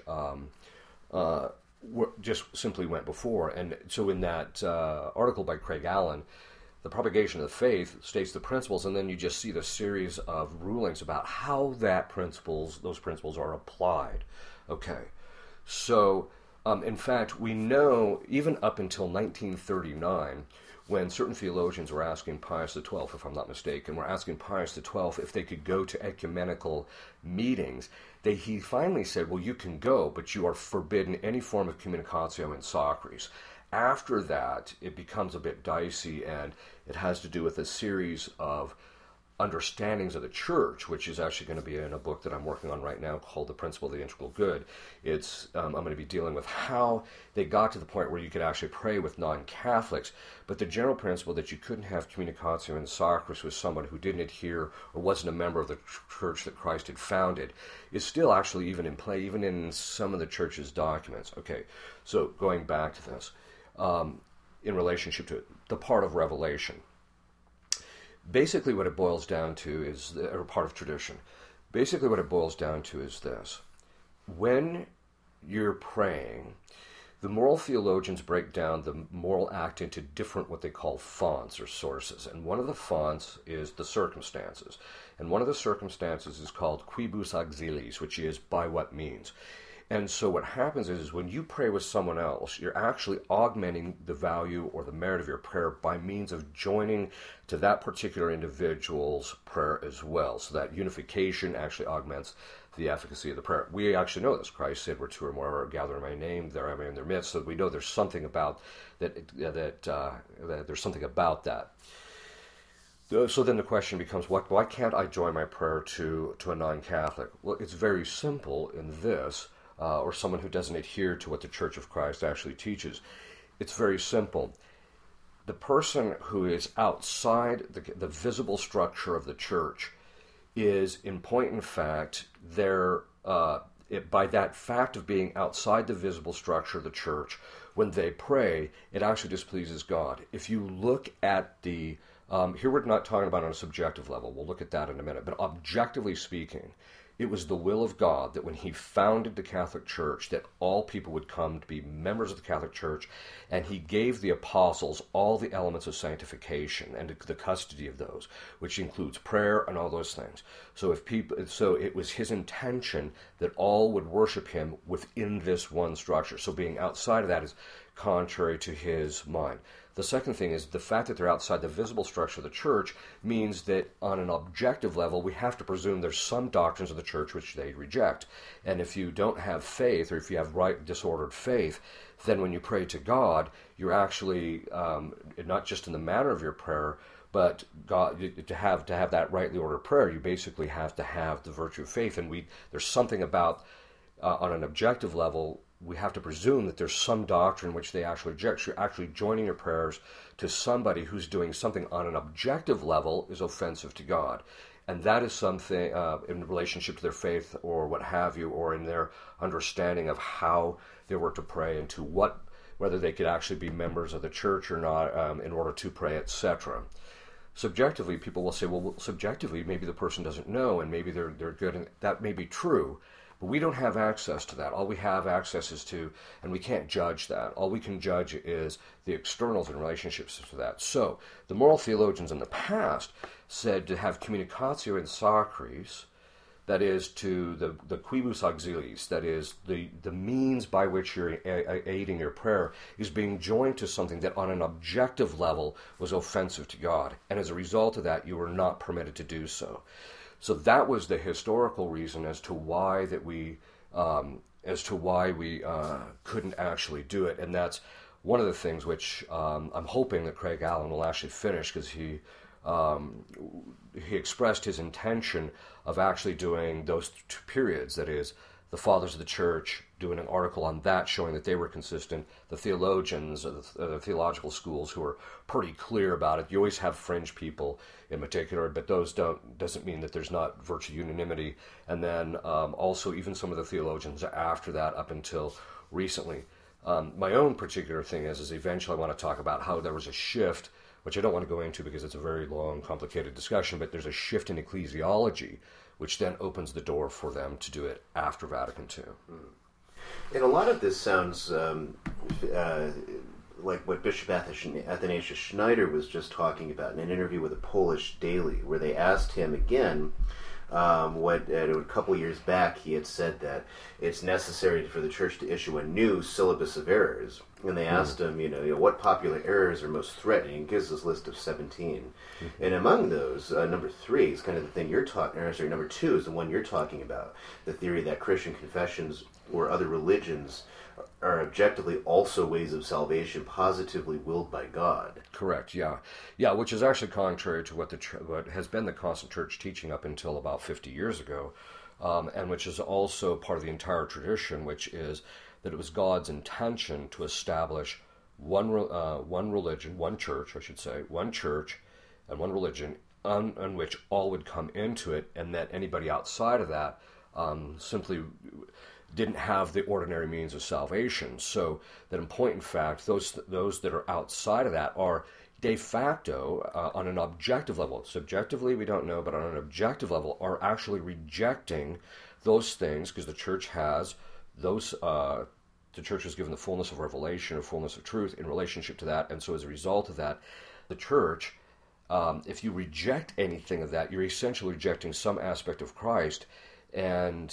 just simply went before. And so in that article by Craig Allen, the propagation of the faith states the principles, and then you just see the series of rulings about how those principles are applied. Okay, so in fact, we know even up until 1939, when certain theologians were asking Pius XII, if I'm not mistaken, were asking Pius XII if they could go to ecumenical meetings, he finally said, well, you can go, but you are forbidden any form of communicatio in sacris. After that, it becomes a bit dicey, and it has to do with a series of understandings of the church, which is actually going to be in a book that I'm working on right now called The Principle of the Integral Good. I'm going to be dealing with how they got to the point where you could actually pray with non-Catholics, but the general principle that you couldn't have communicatio in sacris with someone who didn't adhere or wasn't a member of the church that Christ had founded is still actually even in play, even in some of the church's documents. Okay, so going back to this, in relationship to the part of Revelation, basically what it boils down to is, or part of tradition, basically what it boils down to is this. When you're praying, the moral theologians break down the moral act into different what they call fonts or sources. And one of the fonts is the circumstances. And one of the circumstances is called quibus auxiliis, which is by what means. And so what happens is when you pray with someone else, you're actually augmenting the value or the merit of your prayer by means of joining to that particular individual's prayer as well. So that unification actually augments the efficacy of the prayer. We actually know this. Christ said, where two or more are gathered in my name, there I am in their midst. So we know there's something about that, there's something about that. So then the question becomes, why can't I join my prayer to a non-Catholic? Well, it's very simple in this. Or someone who doesn't adhere to what the Church of Christ actually teaches. It's very simple. The person who is outside the visible structure of the church is, in point and fact, by that fact of being outside the visible structure of the church, when they pray, it actually displeases God. If you look at here we're not talking about on a subjective level, we'll look at that in a minute, but objectively speaking, it was the will of God that when he founded the Catholic Church, that all people would come to be members of the Catholic Church, and he gave the apostles all the elements of sanctification and the custody of those, which includes prayer and all those things. So it was his intention that all would worship him within this one structure. So being outside of that is contrary to his mind. The second thing is the fact that they're outside the visible structure of the church means that on an objective level, we have to presume there's some doctrines of the church which they reject. And if you don't have faith, or if you have disordered faith, then when you pray to God, you're actually, not just in the manner of your prayer, but God, to have that rightly ordered prayer, you basically have to have the virtue of faith. And there's something about, on an objective level, we have to presume that there's some doctrine which they actually reject. You're actually joining your prayers to somebody who's doing something on an objective level is offensive to God. And that is something in relationship to their faith or what have you, or in their understanding of how they were to pray and whether they could actually be members of the church or not in order to pray, etc. Subjectively, people will say, well, subjectively, maybe the person doesn't know and maybe they're good, and that may be true. But we don't have access to that. All we have access is to, and we can't judge that. All we can judge is the externals in relationships to that. So the moral theologians in the past said to have communicatio in sacris, that is to the quibus auxiliis, that is the means by which you're aiding your prayer, is being joined to something that on an objective level was offensive to God. And as a result of that, you were not permitted to do so. So that was the historical reason as to why we couldn't actually do it, and that's one of the things which I'm hoping that Craig Allen will actually finish, because he expressed his intention of actually doing those two periods. That is, the Fathers of the Church doing an article on that, showing that they were consistent. The theologians of the theological schools who are pretty clear about it. You always have fringe people in particular, but those doesn't mean that there's not virtue unanimity. And then also even some of the theologians after that, up until recently. My own particular thing is eventually I want to talk about how there was a shift, which I don't want to go into because it's a very long, complicated discussion, but there's a shift in ecclesiology, which then opens the door for them to do it after Vatican II. And a lot of this sounds like what Bishop Athanasius Schneider was just talking about in an interview with a Polish daily, where they asked him again, a couple years back he had said that it's necessary for the church to issue a new syllabus of errors. And they asked him, what popular errors are most threatening? He gives this list of 17. And among those, number 3 is kind of the thing you're talking, number 2 is the one you're talking about, the theory that Christian confessions or other religions are objectively also ways of salvation positively willed by God. Correct, yeah. Yeah, which is actually contrary to what has been the constant church teaching up until about 50 years ago, and which is also part of the entire tradition, which is that it was God's intention to establish one religion, one church, and one religion on which all would come into it, and that anybody outside of that simply didn't have the ordinary means of salvation. So that in point in fact, those that are outside of that are de facto, on an objective level, subjectively we don't know, but on an objective level, are actually rejecting those things, because the church has those, the church was given the fullness of revelation or fullness of truth in relationship to that, and so as a result of that, the church, if you reject anything of that, you're essentially rejecting some aspect of Christ. And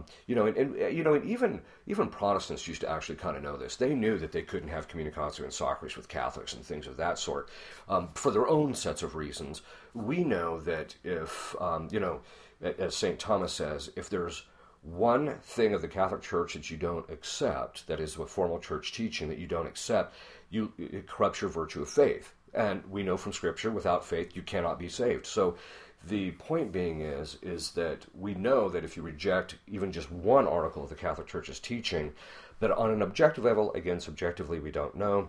even Protestants used to actually kind of know this. They knew that they couldn't have communicatio in sacris with Catholics and things of that sort, for their own sets of reasons. We know that if, as St. Thomas says, if there's one thing of the Catholic Church that you don't accept, that is, with formal church teaching that you don't accept, it corrupts your virtue of faith. And we know from Scripture, without faith, you cannot be saved. So the point being is that we know that if you reject even just one article of the Catholic Church's teaching, that on an objective level, again, subjectively we don't know,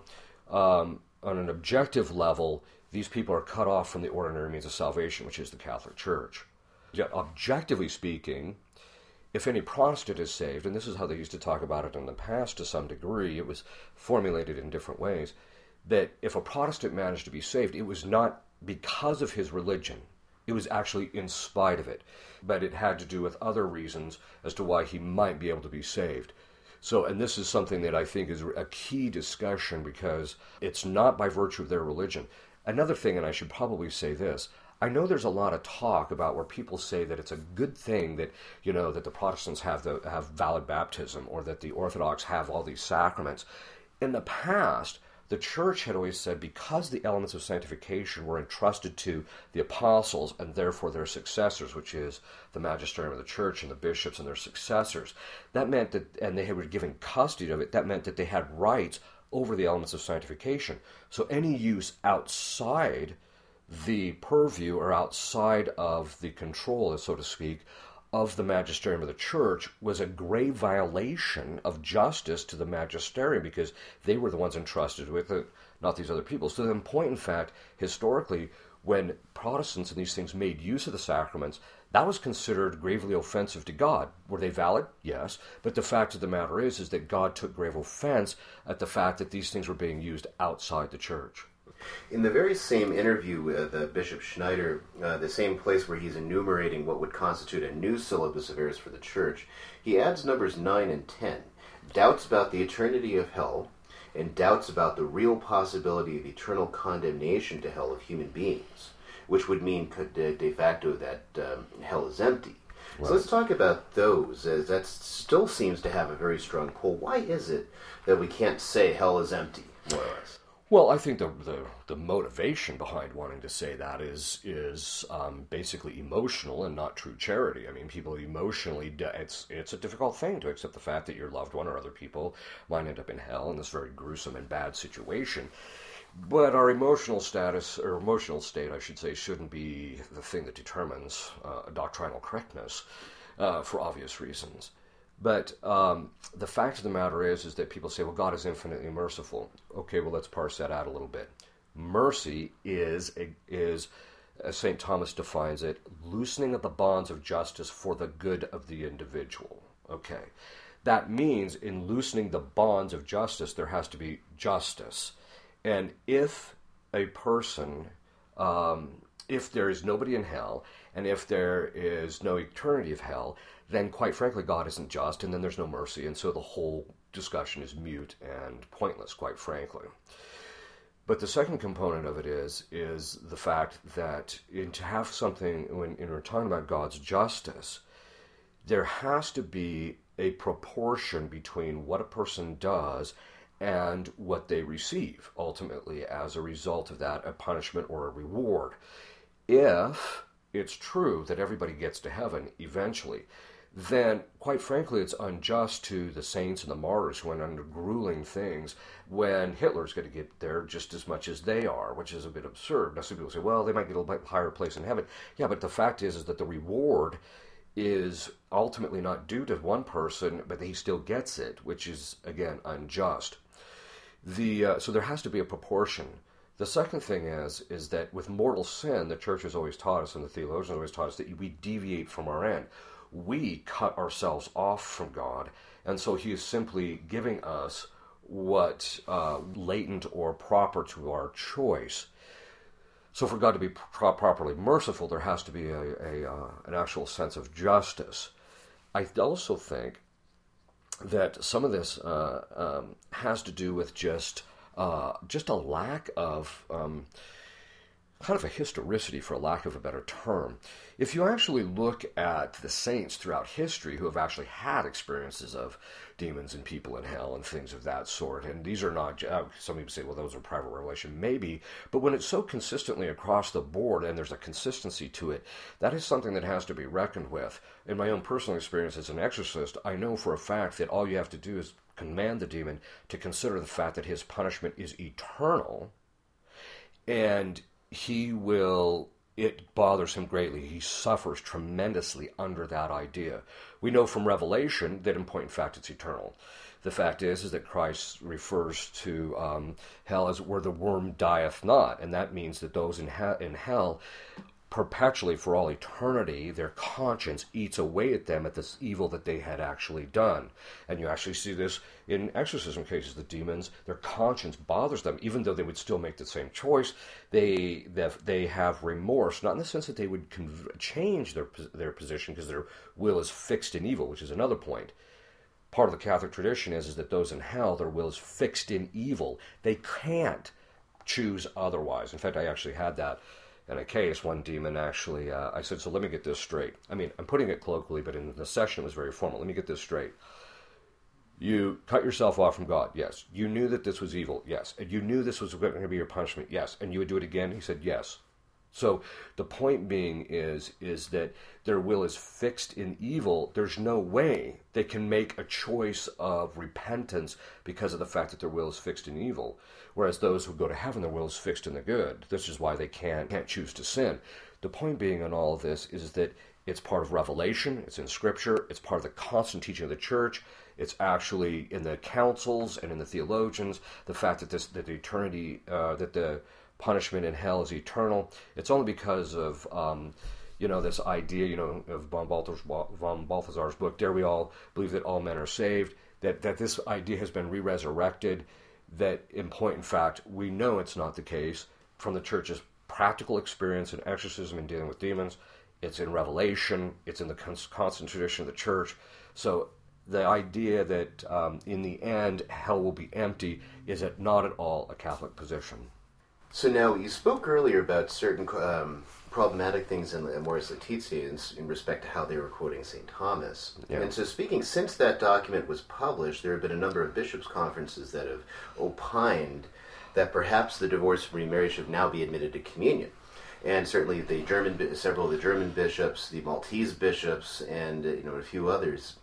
on an objective level, these people are cut off from the ordinary means of salvation, which is the Catholic Church. Yet, objectively speaking, if any Protestant is saved, and this is how they used to talk about it in the past to some degree, it was formulated in different ways, that if a Protestant managed to be saved, it was not because of his religion. It was actually in spite of it. But it had to do with other reasons as to why he might be able to be saved. So, and this is something that I think is a key discussion, because it's not by virtue of their religion. Another thing, and I should probably say this, I know there's a lot of talk about where people say that it's a good thing that, that the Protestants have valid baptism, or that the Orthodox have all these sacraments. In the past, the church had always said, because the elements of sanctification were entrusted to the apostles and therefore their successors, which is the magisterium of the church and the bishops and their successors, that meant that, and they were given custody of it, that meant that they had rights over the elements of sanctification. So any use outside the purview or outside of the control, so to speak, of the magisterium of the church was a grave violation of justice to the magisterium, because they were the ones entrusted with it, not these other people. So in point in fact, historically, when Protestants and these things made use of the sacraments, that was considered gravely offensive to God. Were they valid? Yes. But the fact of the matter is that God took grave offense at the fact that these things were being used outside the church. In the very same interview with Bishop Schneider, the same place where he's enumerating what would constitute a new syllabus of errors for the church, he adds numbers 9 and 10, doubts about the eternity of hell, and doubts about the real possibility of eternal condemnation to hell of human beings, which would mean de facto that hell is empty. Right. So let's talk about those, as that still seems to have a very strong pull. Why is it that we can't say hell is empty, more or less? Well, I think the motivation behind wanting to say that is basically emotional and not true charity. I mean, people emotionally, it's a difficult thing to accept the fact that your loved one or other people might end up in hell in this very gruesome and bad situation. But our emotional status, or emotional state, I should say, shouldn't be the thing that determines doctrinal correctness for obvious reasons. But the fact of the matter is that people say, well, God is infinitely merciful. Okay, well, let's parse that out a little bit. Mercy is, as St. Thomas defines it, loosening of the bonds of justice for the good of the individual. Okay, that means in loosening the bonds of justice, there has to be justice. And if a person if there is nobody in hell, and if there is no eternity of hell, then quite frankly, God isn't just, and then there's no mercy, and so the whole discussion is mute and pointless, quite frankly. But the second component of it is the fact that to have something, when we're talking about God's justice, there has to be a proportion between what a person does and what they receive, ultimately, as a result of that, a punishment or a reward. If it's true that everybody gets to heaven eventually, then, quite frankly, it's unjust to the saints and the martyrs who went under grueling things when Hitler's going to get there just as much as they are, which is a bit absurd. Now, some people say, well, they might get a bit higher place in heaven. Yeah, but the fact is that the reward is ultimately not due to one person, but he still gets it, which is, again, unjust. So there has to be a proportion. The second thing is that with mortal sin, the church has always taught us, and the theologians have always taught us, that we deviate from our end. We cut ourselves off from God, and so he is simply giving us what latent or proper to our choice. So for God to be properly merciful, there has to be an actual sense of justice. I also think that some of this has to do with just a lack of kind of a historicity, for lack of a better term. If you actually look at the saints throughout history who have actually had experiences of demons and people in hell and things of that sort, and these are not, some people say, well, those are private revelation, maybe, but when it's so consistently across the board and there's a consistency to it, that is something that has to be reckoned with. In my own personal experience as an exorcist, I know for a fact that all you have to do is command the demon to consider the fact that his punishment is eternal, and it bothers him greatly. He suffers tremendously under that idea. We know from Revelation that in point in fact it's eternal. The fact is that Christ refers to hell as where the worm dieth not, and that means that those in hell perpetually, for all eternity, their conscience eats away at them at this evil that they had actually done. And you actually see this in exorcism cases. The demons, their conscience bothers them, even though they would still make the same choice. They have remorse, not in the sense that they would change their position because their will is fixed in evil, which is another point. Part of the Catholic tradition is that those in hell, their will is fixed in evil. They can't choose otherwise. In fact, I actually had that in a case. One demon actually, I said, so let me get this straight. I mean, I'm putting it colloquially, but in the session it was very formal. Let me get this straight. You cut yourself off from God, yes. You knew that this was evil, yes. And you knew this was going to be your punishment, yes. And you would do it again? He said, yes. So the point being is that their will is fixed in evil. There's no way they can make a choice of repentance because of the fact that their will is fixed in evil. Whereas those who go to heaven, their will is fixed in the good. This is why they can't choose to sin. The point being in all of this is that it's part of Revelation, it's in Scripture, it's part of the constant teaching of the Church, it's actually in the councils and in the theologians, the fact that that the eternity, that the punishment in hell is eternal. It's only because of this idea, of von Balthasar's book, Dare We All Believe That All Men Are Saved, that this idea has been re-resurrected, that in point in fact we know it's not the case from the Church's practical experience in exorcism and dealing with demons. It's in Revelation, it's in the constant tradition of the Church. So the idea that in the end hell will be empty is not at all a Catholic position. So now, you spoke earlier about certain problematic things in Amoris Laetitia in respect to how they were quoting St. Thomas. Yeah. And so speaking, since that document was published, there have been a number of bishops' conferences that have opined that perhaps the divorce and remarriage should now be admitted to communion. And certainly several of the German bishops, the Maltese bishops, and a few others,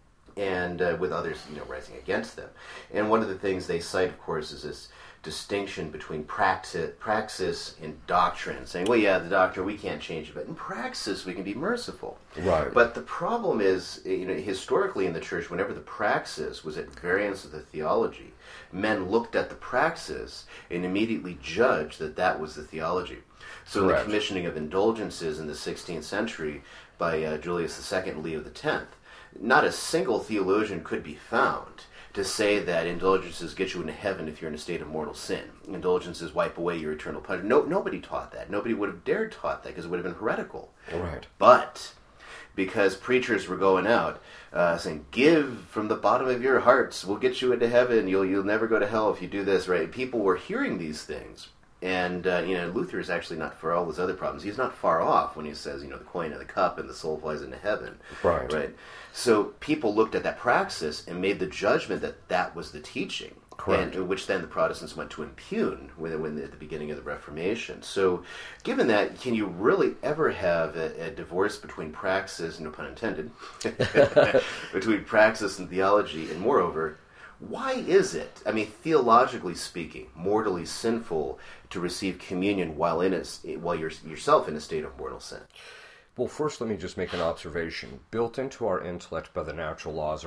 and with others rising against them. And one of the things they cite, of course, is this distinction between praxis and doctrine, saying, well, yeah, the doctrine, we can't change it, but in praxis, we can be merciful. Right. But the problem is, historically in the Church, whenever the praxis was at variance with the theology, men looked at the praxis and immediately judged that was the theology. So Correct. The commissioning of indulgences in the 16th century by Julius II and Leo X, not a single theologian could be found to say that indulgences get you into heaven if you're in a state of mortal sin. Indulgences wipe away your eternal punishment. No, nobody taught that. Nobody would have dared taught that because it would have been heretical. Right. But because preachers were going out saying, "Give from the bottom of your hearts, we'll get you into heaven. You'll never go to hell if you do this." Right? People were hearing these things. And, Luther is actually not, for all his other problems, he's not far off when he says, the coin and the cup and the soul flies into heaven. Right. So people looked at that praxis and made the judgment that that was the teaching. Correct. And, which then the Protestants went to impugn at the beginning of the Reformation. So given that, can you really ever have a divorce between praxis, no pun intended, between praxis and theology? And moreover, why is it, theologically speaking, mortally sinful to receive communion while you're yourself in a state of mortal sin? Well, first, let me just make an observation. Built into our intellect by the natural laws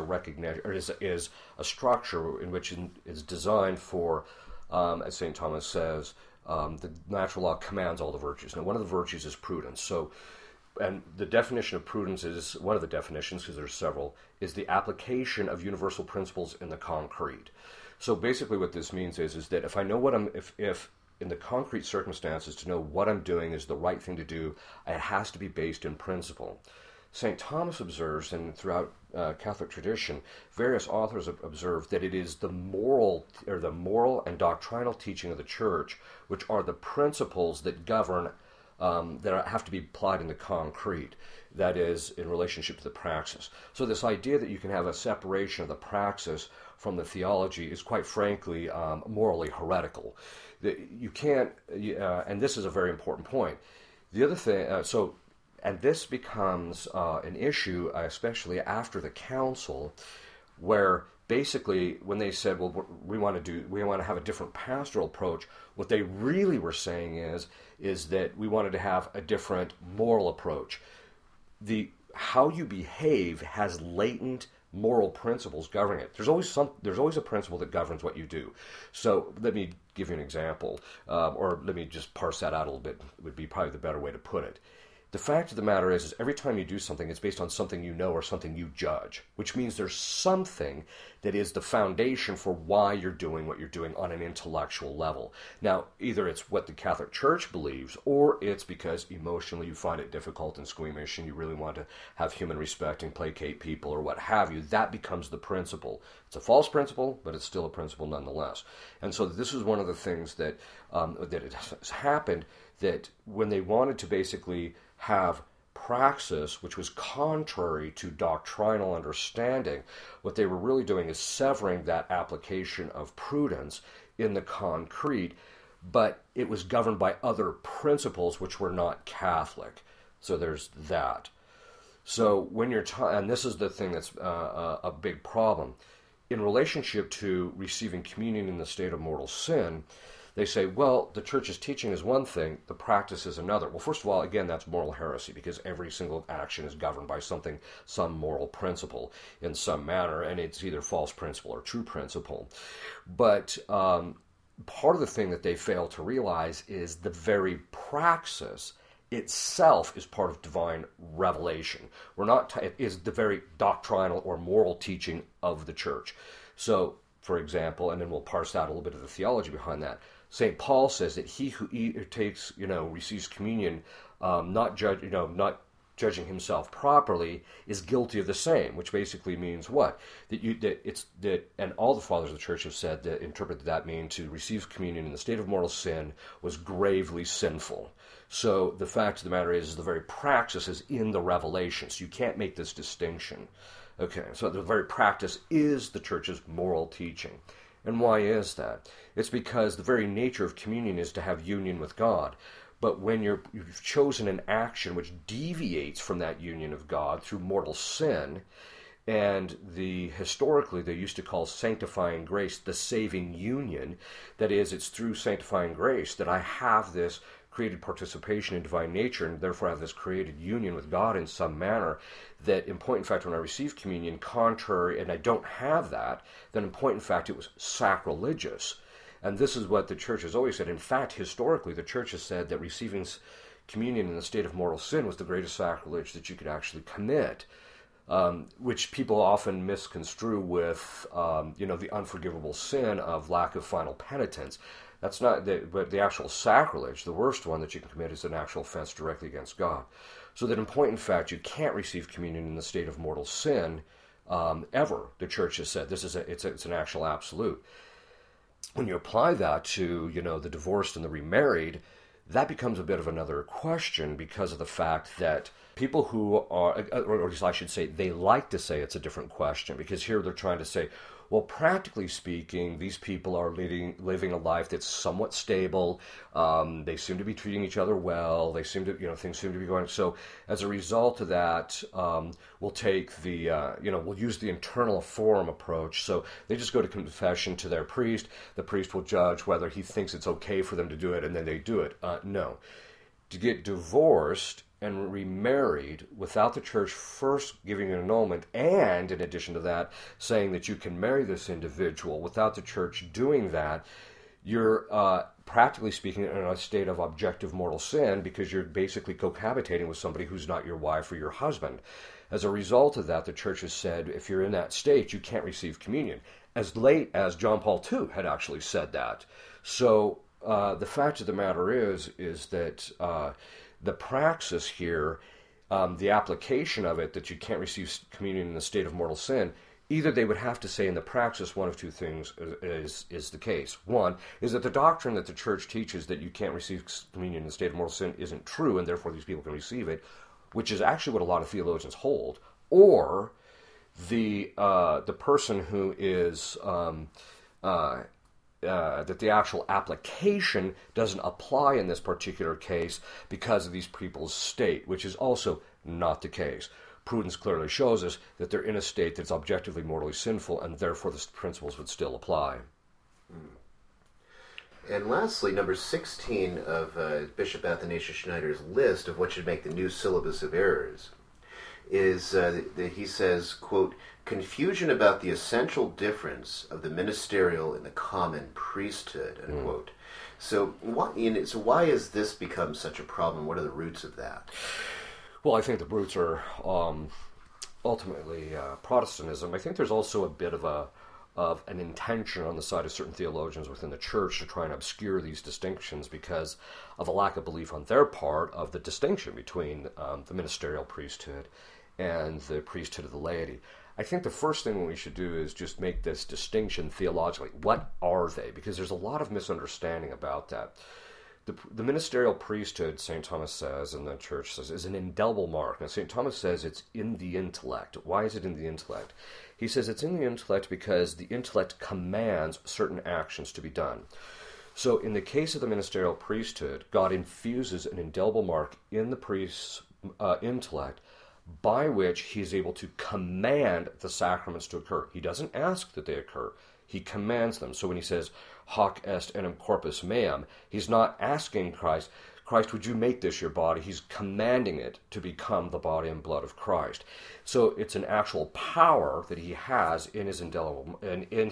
is a structure in which is designed for, as St. Thomas says, the natural law commands all the virtues. Now, one of the virtues is prudence. So, and the definition of prudence is, one of the definitions, because there's several, is the application of universal principles in the concrete. So basically what this means is that if I know what if in the concrete circumstances to know what I'm doing is the right thing to do, it has to be based in principle. St. Thomas observes, and throughout Catholic tradition, various authors have observed that it is the moral and doctrinal teaching of the Church which are the principles that govern that have to be applied in the concrete, that is, in relationship to the praxis. So this idea that you can have a separation of the praxis from the theology is, quite frankly, morally heretical. You can't, and this is a very important point. The other thing, and this becomes an issue, especially after the council, where basically when they said, well, we want to have a different pastoral approach, what they really were saying is that we wanted to have a different moral approach. How you behave has latent moral principles governing it. There's always a principle that governs what you do. So let me give you an example, or let me just parse that out a little bit, would be probably the better way to put it. The fact of the matter is every time you do something, it's based on something you know or something you judge, which means there's something that is the foundation for why you're doing what you're doing on an intellectual level. Now, either it's what the Catholic Church believes, or it's because emotionally you find it difficult and squeamish and you really want to have human respect and placate people or what have you. That becomes the principle. It's a false principle, but it's still a principle nonetheless. And so this is one of the things that it has happened, that when they wanted to basically have praxis, which was contrary to doctrinal understanding, what they were really doing is severing that application of prudence in the concrete, but it was governed by other principles which were not Catholic. So there's that. So when you're and this is the thing that's a big problem. In relationship to receiving communion in the state of mortal sin, they say, well, the Church's teaching is one thing, the practice is another. Well, first of all, again, that's moral heresy, because every single action is governed by some moral principle in some manner, and it's either false principle or true principle. But part of the thing that they fail to realize is the very praxis itself is part of divine revelation. It is the very doctrinal or moral teaching of the Church. So, for example, and then we'll parse out a little bit of the theology behind that, St. Paul says that he who receives communion, not judging himself properly, is guilty of the same. Which basically means what? And all the fathers of the Church have said that interpret that mean to receive communion in the state of mortal sin was gravely sinful. So the fact of the matter is the very praxis is in the revelation. So you can't make this distinction. Okay, so the very practice is the Church's moral teaching. And why is that? It's because the very nature of communion is to have union with God. But when you've chosen an action which deviates from that union of God through mortal sin, and historically they used to call sanctifying grace the saving union, that is, it's through sanctifying grace that I have this created participation in divine nature, and therefore have this created union with God in some manner, that in point in fact when I receive communion contrary, and I don't have that, then in point in fact it was sacrilegious. And this is what the Church has always said. In fact, historically, the Church has said that receiving communion in the state of mortal sin was the greatest sacrilege that you could actually commit. which people often misconstrue with, the unforgivable sin of lack of final penitence. That's not, but the actual sacrilege, the worst one that you can commit, is an actual offense directly against God. So that in point in fact, you can't receive communion in the state of mortal sin ever. The Church has said it's an actual absolute. When you apply that to the divorced and the remarried, that becomes a bit of another question because of the fact that people who are, or at least I should say, they like to say it's a different question, because here they're trying to say, well, practically speaking, these people are living a life that's somewhat stable. They seem to be treating each other well. They seem to, things seem to be going. So as a result of that, we'll take the, we'll use the internal forum approach. So they just go to confession to their priest. The priest will judge whether he thinks it's okay for them to do it, and then they do it. No. To get divorced and remarried without the Church first giving an annulment, and in addition to that, saying that you can marry this individual without the Church doing that, you're practically speaking in a state of objective mortal sin, because you're basically cohabitating with somebody who's not your wife or your husband. As a result of that, the Church has said if you're in that state, you can't receive communion. As late as John Paul II had actually said that. So the fact of the matter is that the praxis here, the application of it, that you can't receive communion in the state of mortal sin, either they would have to say in the praxis one of two things is the case. One is that the doctrine that the Church teaches that you can't receive communion in the state of mortal sin isn't true, and therefore these people can receive it, which is actually what a lot of theologians hold. Or the person who is that the actual application doesn't apply in this particular case because of these people's state, which is also not the case. Prudence clearly shows us that they're in a state that's objectively mortally sinful, and therefore the principles would still apply. And lastly, number 16 of Bishop Athanasius Schneider's list of what should make the new syllabus of errors is that he says, quote, confusion about the essential difference of the ministerial and the common priesthood, unquote. So why has this become such a problem? What are the roots of that? Well, I think the roots are ultimately Protestantism. I think there's also a bit of an intention on the side of certain theologians within the Church to try and obscure these distinctions because of a lack of belief on their part of the distinction between the ministerial priesthood and the priesthood of the laity. I think the first thing we should do is just make this distinction theologically. What are they? Because there's a lot of misunderstanding about that. The ministerial priesthood, St. Thomas says, and the Church says, is an indelible mark. Now, St. Thomas says it's in the intellect. Why is it in the intellect? He says it's in the intellect because the intellect commands certain actions to be done. So in the case of the ministerial priesthood, God infuses an indelible mark in the priest's intellect by which he is able to command the sacraments to occur. He doesn't ask that they occur. He commands them. So when he says, hoc est enim corpus meum, he's not asking Christ, would you make this your body? He's commanding it to become the body and blood of Christ. So it's an actual power that he has in his indelible, and in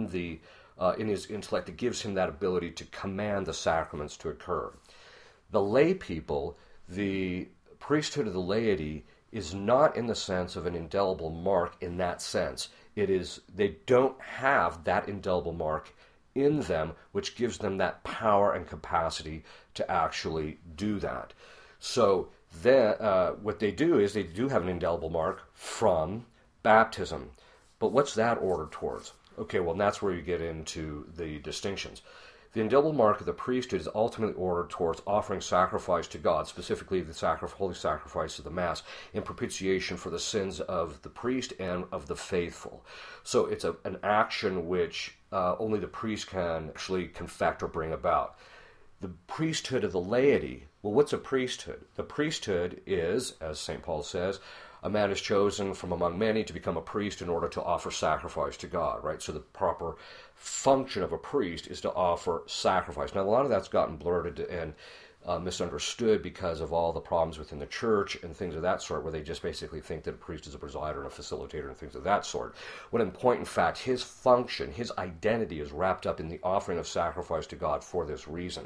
his intellect that gives him that ability to command the sacraments to occur. The lay people, the priesthood of the laity, is not in the sense of an indelible mark in that sense. It is, they don't have that indelible mark in them, which gives them that power and capacity to actually do that. So then, what they do is they do have an indelible mark from baptism. But what's that ordered towards? Okay, well, that's where you get into the distinctions. The indelible mark of the priesthood is ultimately ordered towards offering sacrifice to God, specifically the holy sacrifice of the Mass, in propitiation for the sins of the priest and of the faithful. So it's an action which only the priest can actually confect or bring about. The priesthood of the laity, well, what's a priesthood? The priesthood is, as St. Paul says, a man is chosen from among many to become a priest in order to offer sacrifice to God, right? So the proper function of a priest is to offer sacrifice. Now, a lot of that's gotten blurted and misunderstood because of all the problems within the Church and things of that sort, where they just basically think that a priest is a presider and a facilitator and things of that sort. When in point in fact, his function, his identity is wrapped up in the offering of sacrifice to God for this reason.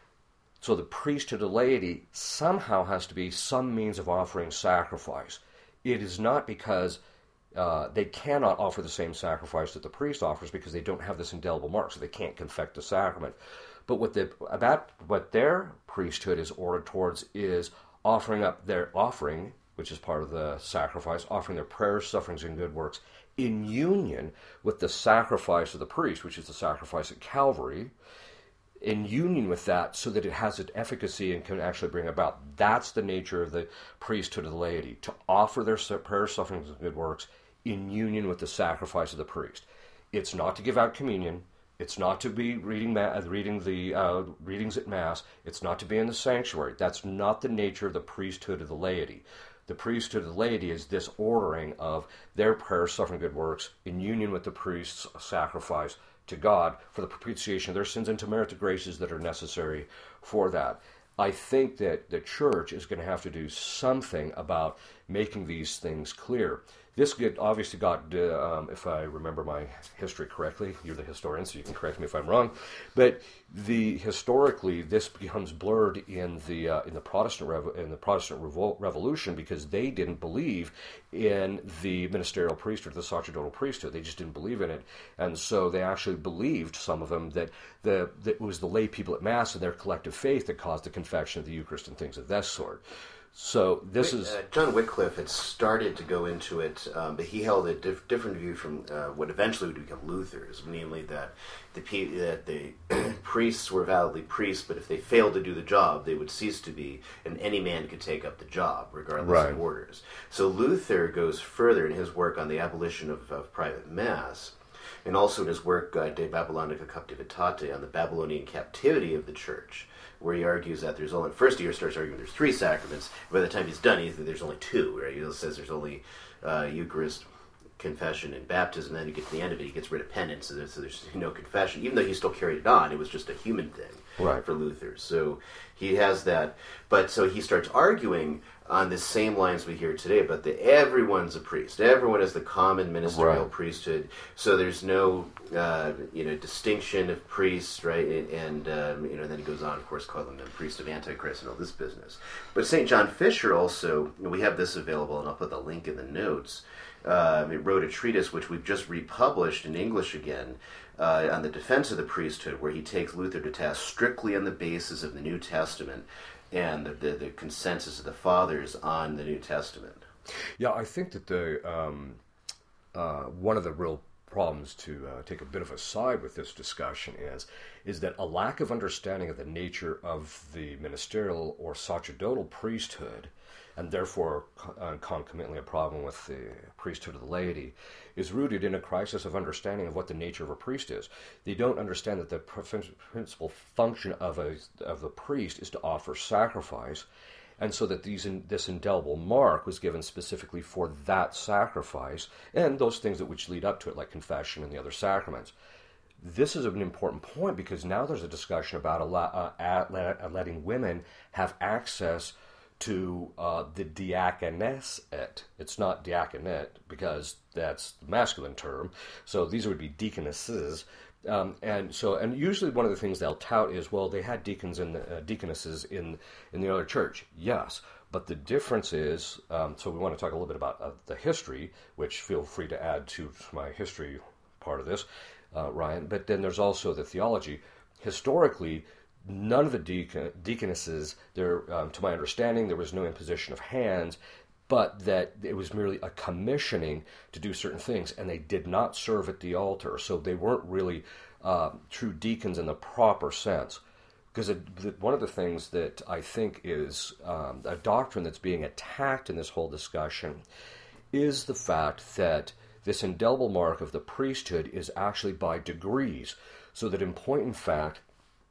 So the priesthood of laity somehow has to be some means of offering sacrifice. it is not because they cannot offer the same sacrifice that the priest offers because they don't have this indelible mark, so they can't confect the sacrament. But what their priesthood is ordered towards is offering up their offering, which is part of the sacrifice, offering their prayers, sufferings, and good works in union with the sacrifice of the priest, which is the sacrifice at Calvary, in union with that so that it has an efficacy and can actually bring about. That's the nature of the priesthood of the laity, to offer their prayers, sufferings, and good works in union with the sacrifice of the priest. It's not to give out communion. It's not to be reading the readings at Mass. It's not to be in the sanctuary. That's not the nature of the priesthood of the laity. The priesthood of the laity is this ordering of their prayers, suffering, good works in union with the priest's sacrifice to God for the propitiation of their sins and to merit the graces that are necessary for that. I think that the Church is going to have to do something about making these things clear. This obviously got, if I remember my history correctly, you're the historian, so you can correct me if I'm wrong, but historically this becomes blurred in the Protestant Revolution because they didn't believe in the ministerial priesthood, the sacerdotal priesthood. They just didn't believe in it, and so they actually believed, some of them, that it was the lay people at Mass and their collective faith that caused the confection of the Eucharist and things of that sort. So this is John Wycliffe had started to go into it, but he held a different view from what eventually would become Luther's, namely that the priests were validly priests, but if they failed to do the job, they would cease to be, and any man could take up the job, regardless of orders. So Luther goes further in his work on the abolition of private Mass, and also in his work De Babylonica Captivitate, on the Babylonian captivity of the Church, where he argues that there's only, first he starts arguing there's 3 sacraments. By the time he's done, there's only 2, right? He says there's only Eucharist, confession, and baptism. And then you get to the end of it, he gets rid of penance, so there's no confession. Even though he still carried it on, it was just a human thing for Luther. So he has that. But so he starts arguing on the same lines we hear today about that everyone's a priest. Everyone is the common ministerial priesthood. So there's no distinction of priests, right? And then he goes on, of course, calling them priest of Antichrist and all this business. But St. John Fisher also, we have this available, and I'll put the link in the notes. It wrote a treatise which we've just republished in English again on the defense of the priesthood, where he takes Luther to task strictly on the basis of the New Testament and the consensus of the Fathers on the New Testament. Yeah, I think that one of the real problems, to take a bit of a side with this discussion, is that a lack of understanding of the nature of the ministerial or sacerdotal priesthood, and therefore concomitantly a problem with the priesthood of the laity, is rooted in a crisis of understanding of what the nature of a priest is. They don't understand that the principal function of the priest is to offer sacrifice, and so that this indelible mark was given specifically for that sacrifice, and those things which lead up to it, like confession and the other sacraments. This is an important point because now there's a discussion about letting women have access to the diaconessate. It's not diaconate because that's the masculine term. So these would be deaconesses. And usually one of the things they'll tout is, well, they had deacons and deaconesses in the other church. Yes, but the difference is, so we want to talk a little bit about the history, which feel free to add to my history part of this, Ryan. But then there's also the theology. Historically, none of the deaconesses, to my understanding, there was no imposition of hands, but that it was merely a commissioning to do certain things, and they did not serve at the altar, so they weren't really true deacons in the proper sense. Because one of the things that I think is a doctrine that's being attacked in this whole discussion is the fact that this indelible mark of the priesthood is actually by degrees, so that in point and fact,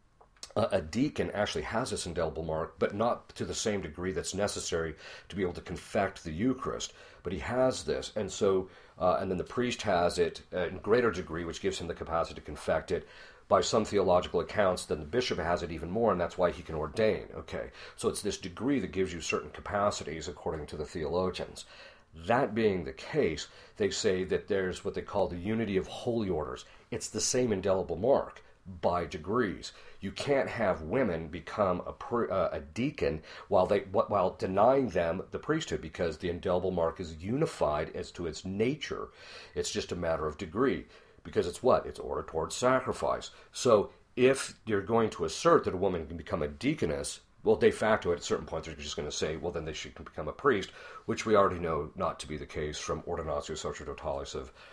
a deacon actually has this indelible mark, but not to the same degree that's necessary to be able to confect the Eucharist. But he has this, and so, and then the priest has it in greater degree, which gives him the capacity to confect it. By some theological accounts, then the bishop has it even more, and that's why he can ordain. Okay, so it's this degree that gives you certain capacities, according to the theologians. That being the case, they say that there's what they call the unity of holy orders. It's the same indelible mark, by degrees. You can't have women become a deacon while denying them the priesthood, because the indelible mark is unified as to its nature. It's just a matter of degree, because it's what? It's order towards sacrifice. So if you're going to assert that a woman can become a deaconess, well, de facto, at a certain point, they're just going to say, well, then they should become a priest, which we already know not to be the case from Ordinatio Sacerdotalis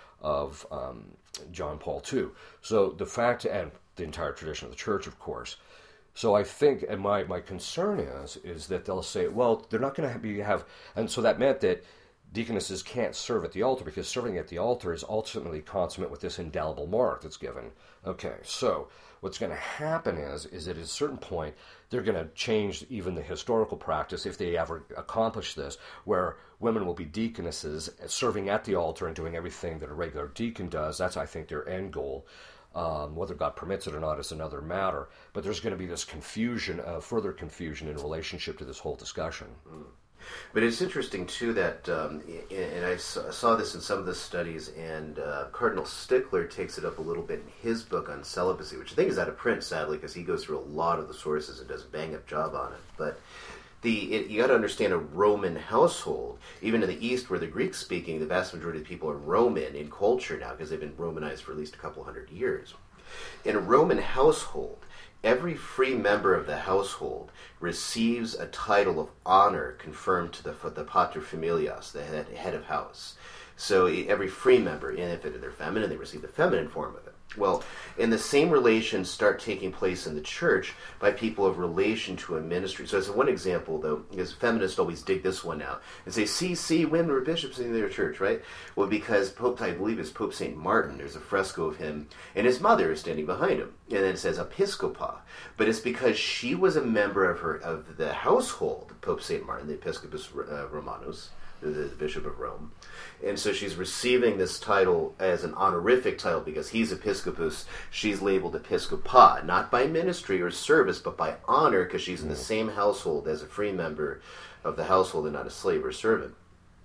of John Paul II. So the fact, and the entire tradition of the Church, of course. So I think, and my concern is that they'll say, well, they're not going to have, and so that meant that deaconesses can't serve at the altar, because serving at the altar is ultimately consummate with this indelible mark that's given. Okay, so what's going to happen is that at a certain point, they're going to change even the historical practice, if they ever accomplish this, where women will be deaconesses serving at the altar and doing everything that a regular deacon does. That's, I think, their end goal. Whether God permits it or not is another matter. But there's going to be this confusion, further confusion in relationship to this whole discussion. But it's interesting, too, that, and I saw this in some of the studies, and Cardinal Stickler takes it up a little bit in his book on celibacy, which I think is out of print, sadly, because he goes through a lot of the sources and does a bang-up job on it. But you got to understand a Roman household, even in the East, where the Greek-speaking, the vast majority of people are Roman in culture now, because they've been Romanized for at least a couple hundred years. In a Roman household, every free member of the household receives a title of honor confirmed to the paterfamilias, the head of house. So every free member, and if they're feminine, they receive the feminine form of it. Well, and the same relations start taking place in the church by people of relation to a ministry. So as one example, though, because feminists always dig this one out and say, see, women were bishops in their church, right? Well, because Pope, I believe it's Pope St. Martin, there's a fresco of him, and his mother is standing behind him. And then it says Episcopa. But it's because she was a member of the household of Pope St. Martin, the Episcopus Romanus, the Bishop of Rome. And so she's receiving this title as an honorific title because he's Episcopus, she's labeled Episcopa, not by ministry or service, but by honor, because she's in the same household as a free member of the household and not a slave or servant.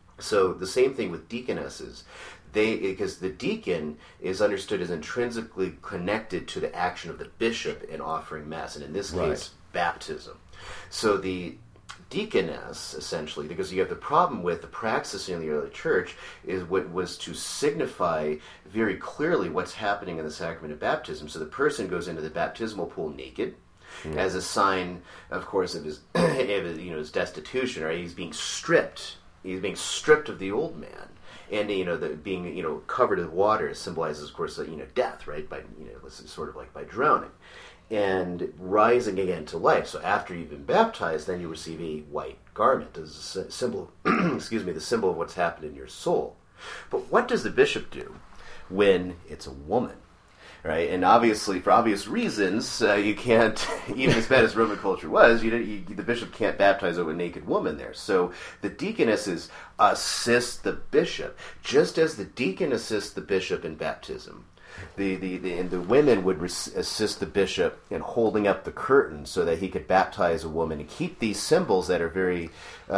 So the same thing with deaconesses. Because the deacon is understood as intrinsically connected to the action of the bishop in offering Mass, and in this case, baptism. So the deaconess, essentially, because you have the problem with the praxis in the early church, is what was to signify very clearly what's happening in the sacrament of baptism. So the person goes into the baptismal pool naked, as a sign, of course, of his, his destitution, right? He's being stripped. He's being stripped of the old man. And, being, covered in water symbolizes, of course, death, right? By, sort of like by drowning. And rising again to life. So after you've been baptized, then you receive a white garment as a symbol, the symbol of what's happened in your soul. But what does the bishop do when it's a woman? Right, and obviously, for obvious reasons, you can't, even as bad as Roman culture was, the bishop can't baptize a naked woman there. So the deaconesses assist the bishop, just as the deacon assists the bishop in baptism. The women would assist the bishop in holding up the curtain so that he could baptize a woman and keep these symbols that are very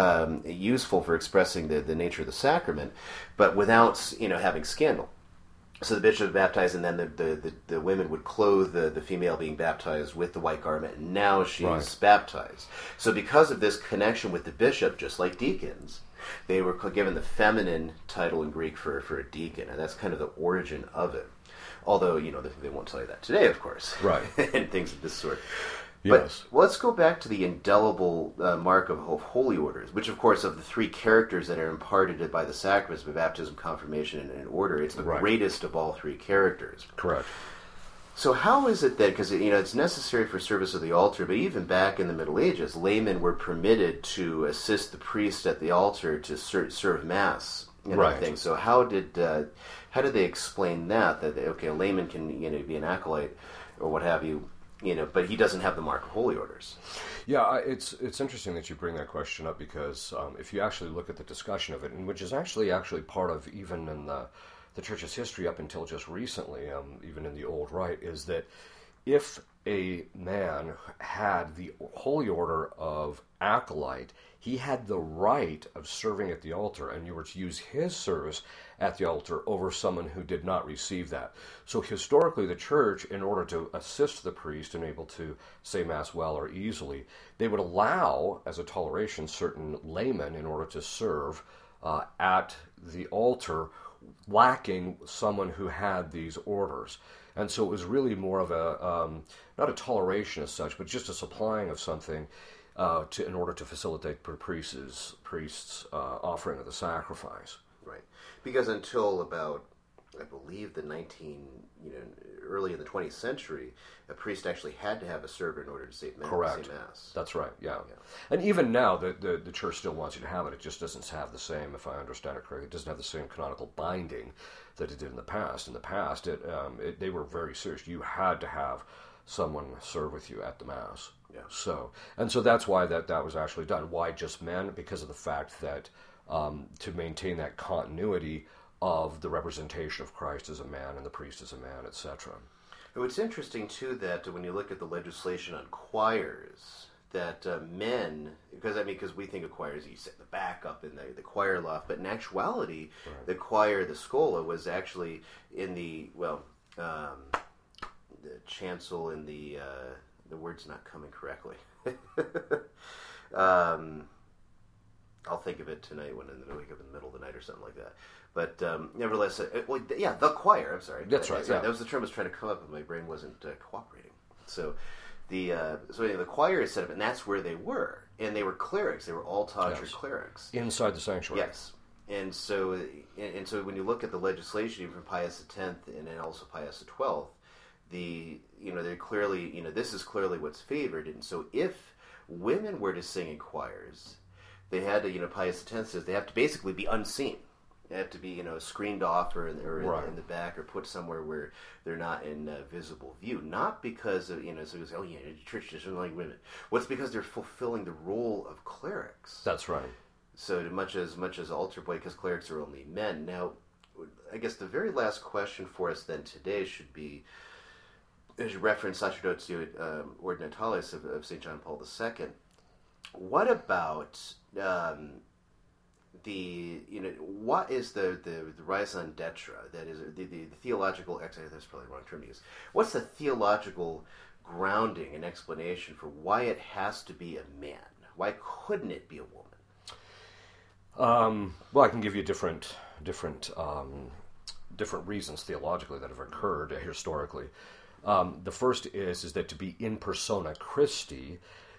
useful for expressing the nature of the sacrament, but without having scandal. So the bishop baptized, and then the women would clothe the female being baptized with the white garment, and now she's baptized. So because of this connection with the bishop, just like deacons, they were given the feminine title in Greek for a deacon, and that's kind of the origin of it. Although, they won't tell you that today, of course. Right. And things of this sort. Yes. But let's go back to the indelible mark of holy orders, which, of course, of the three characters that are imparted by the sacraments of baptism, confirmation, and order, it's the greatest of all three characters. Correct. So how is it that, because it's necessary for service of the altar, but even back in the Middle Ages, laymen were permitted to assist the priest at the altar to serve Mass and everything. So how did they explain that a layman can be an acolyte or what have you, but he doesn't have the mark of holy orders? Yeah, it's interesting that you bring that question up, because if you actually look at the discussion of it, and which is actually part of even in the Church's history up until just recently, even in the Old Rite, is that if a man had the holy order of acolyte, he had the right of serving at the altar, and you were to use his service at the altar over someone who did not receive that. So historically, the church, in order to assist the priest and able to say Mass well or easily, they would allow, as a toleration, certain laymen in order to serve at the altar, lacking someone who had these orders. And so it was really more of a, not a toleration as such, but just a supplying of something in order to facilitate the priest's offering of the sacrifice. Right. Because until about, I believe, early in the 20th century, a priest actually had to have a server in order to say Mass. Correct. Say Mass. That's right, yeah. And even now, the church still wants you to have it. It just doesn't have the same, if I understand it correctly, it doesn't have the same canonical binding that it did in the past. In the past, they were very serious. You had to have someone serve with you at the Mass. Yeah. So that's why that was actually done. Why just men? Because of the fact that to maintain that continuity of the representation of Christ as a man and the priest as a man, etc. It's interesting, too, that when you look at the legislation on choirs, that men, because we think of choirs, you sit in the back up in the choir loft, but in actuality, right, the choir, the schola, was actually in the chancel in the word's not coming correctly. I'll think of it tonight when I wake up in the middle of the night or something like that. But nevertheless, the choir. I'm sorry. That's right. Yeah. That was the term I was trying to come up with. My brain wasn't cooperating. So the choir is set up, and that's where they were. And they were clerics. They were all tonsure clerics inside the sanctuary. Yes. And so when you look at the legislation, even from Pius X and then also Pius XII, they're clearly, this is clearly what's favored. And so if women were to sing in choirs, they had to, Pius X says they have to basically be unseen. They have to be, screened off or in the back or put somewhere where they're not in visible view. Not because of, so you say, the church doesn't like women. Well, it's because they're fulfilling the role of clerics. That's right. So much as altar boy, because clerics are only men. Now, I guess the very last question for us then today should be, as you reference Sacerdotio Ordinatalis of St. John Paul II, what about what is the raison d'etre? That is the theological. Actually, that's probably the wrong term to use. What's the theological grounding and explanation for why it has to be a man? Why couldn't it be a woman? Well, I can give you different reasons theologically that have occurred historically. The first is that to be in persona Christi,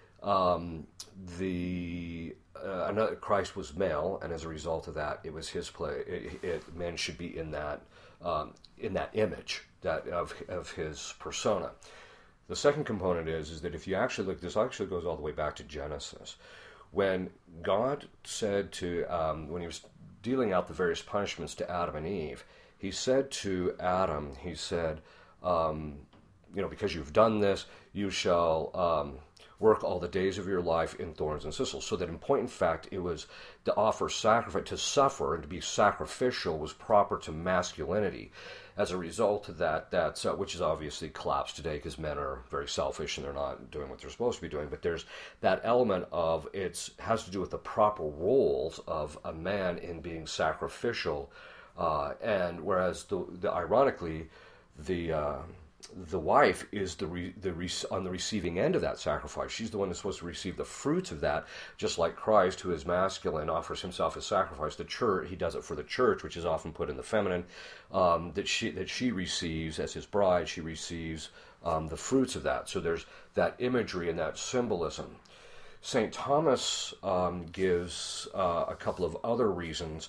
Christ was male, and as a result of that, it was his play. Men should be in that image of his persona. The second component is that if you actually look, this actually goes all the way back to Genesis, when God said to when he was dealing out the various punishments to Adam and Eve, he said to Adam, he said, because you've done this, you shall work all the days of your life in thorns and thistles. So that in point in fact, it was to offer sacrifice, to suffer and to be sacrificial was proper to masculinity. As a result of that, which is obviously collapsed today because men are very selfish and they're not doing what they're supposed to be doing. But there's that element of has to do with the proper roles of a man in being sacrificial, and whereas ironically, the wife is on the receiving end of that sacrifice. She's the one that's supposed to receive the fruits of that, just like Christ, who is masculine, offers himself as sacrifice. The church, he does it for the church, which is often put in the feminine, that she receives as his bride. She receives the fruits of that. So there's that imagery and that symbolism. St. Thomas gives a couple of other reasons,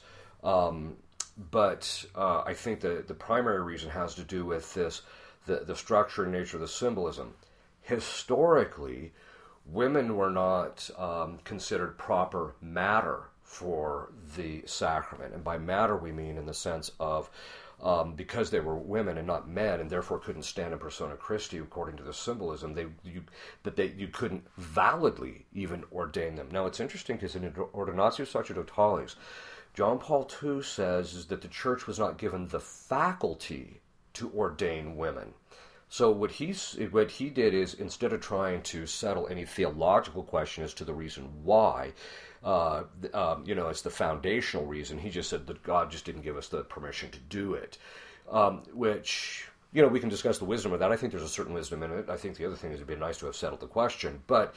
but I think the primary reason has to do with this. The structure and nature of the symbolism. Historically, women were not considered proper matter for the sacrament. And by matter we mean in the sense of because they were women and not men, and therefore couldn't stand in persona Christi according to the symbolism, you couldn't validly even ordain them. Now it's interesting because in Ordinatio Sacerdotalis, John Paul II says is that the church was not given the faculty to ordain women. So what he did is, instead of trying to settle any theological question as to the reason why, as the foundational reason, he just said that God just didn't give us the permission to do it, which, we can discuss the wisdom of that. I think there's a certain wisdom in it. I think the other thing is it'd be nice to have settled the question, but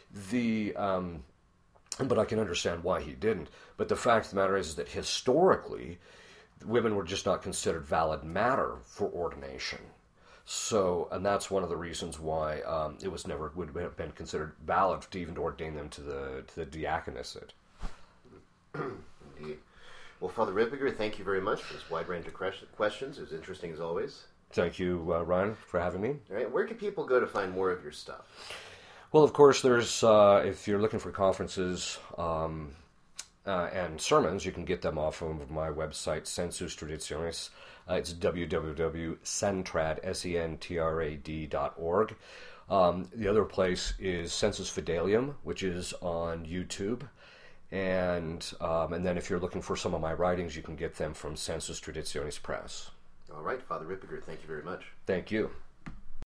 I can understand why he didn't. But the fact of the matter is that historically, women were just not considered valid matter for ordination. So, and that's one of the reasons why it would have been considered valid to even ordain them to the diaconate. Indeed. Well, Father Ripperger, thank you very much for this wide range of questions. It was interesting as always. Thank you, Ryan, for having me. All right, where can people go to find more of your stuff? Well, of course, there's if you're looking for conferences and sermons, you can get them off of my website, Sensus Traditionis. It's www.sentrad.org. The other place is Sensus Fidelium, which is on YouTube. And then if you're looking for some of my writings, you can get them from Sensus Traditionis Press. All right, Father Ripperger, thank you very much. Thank you.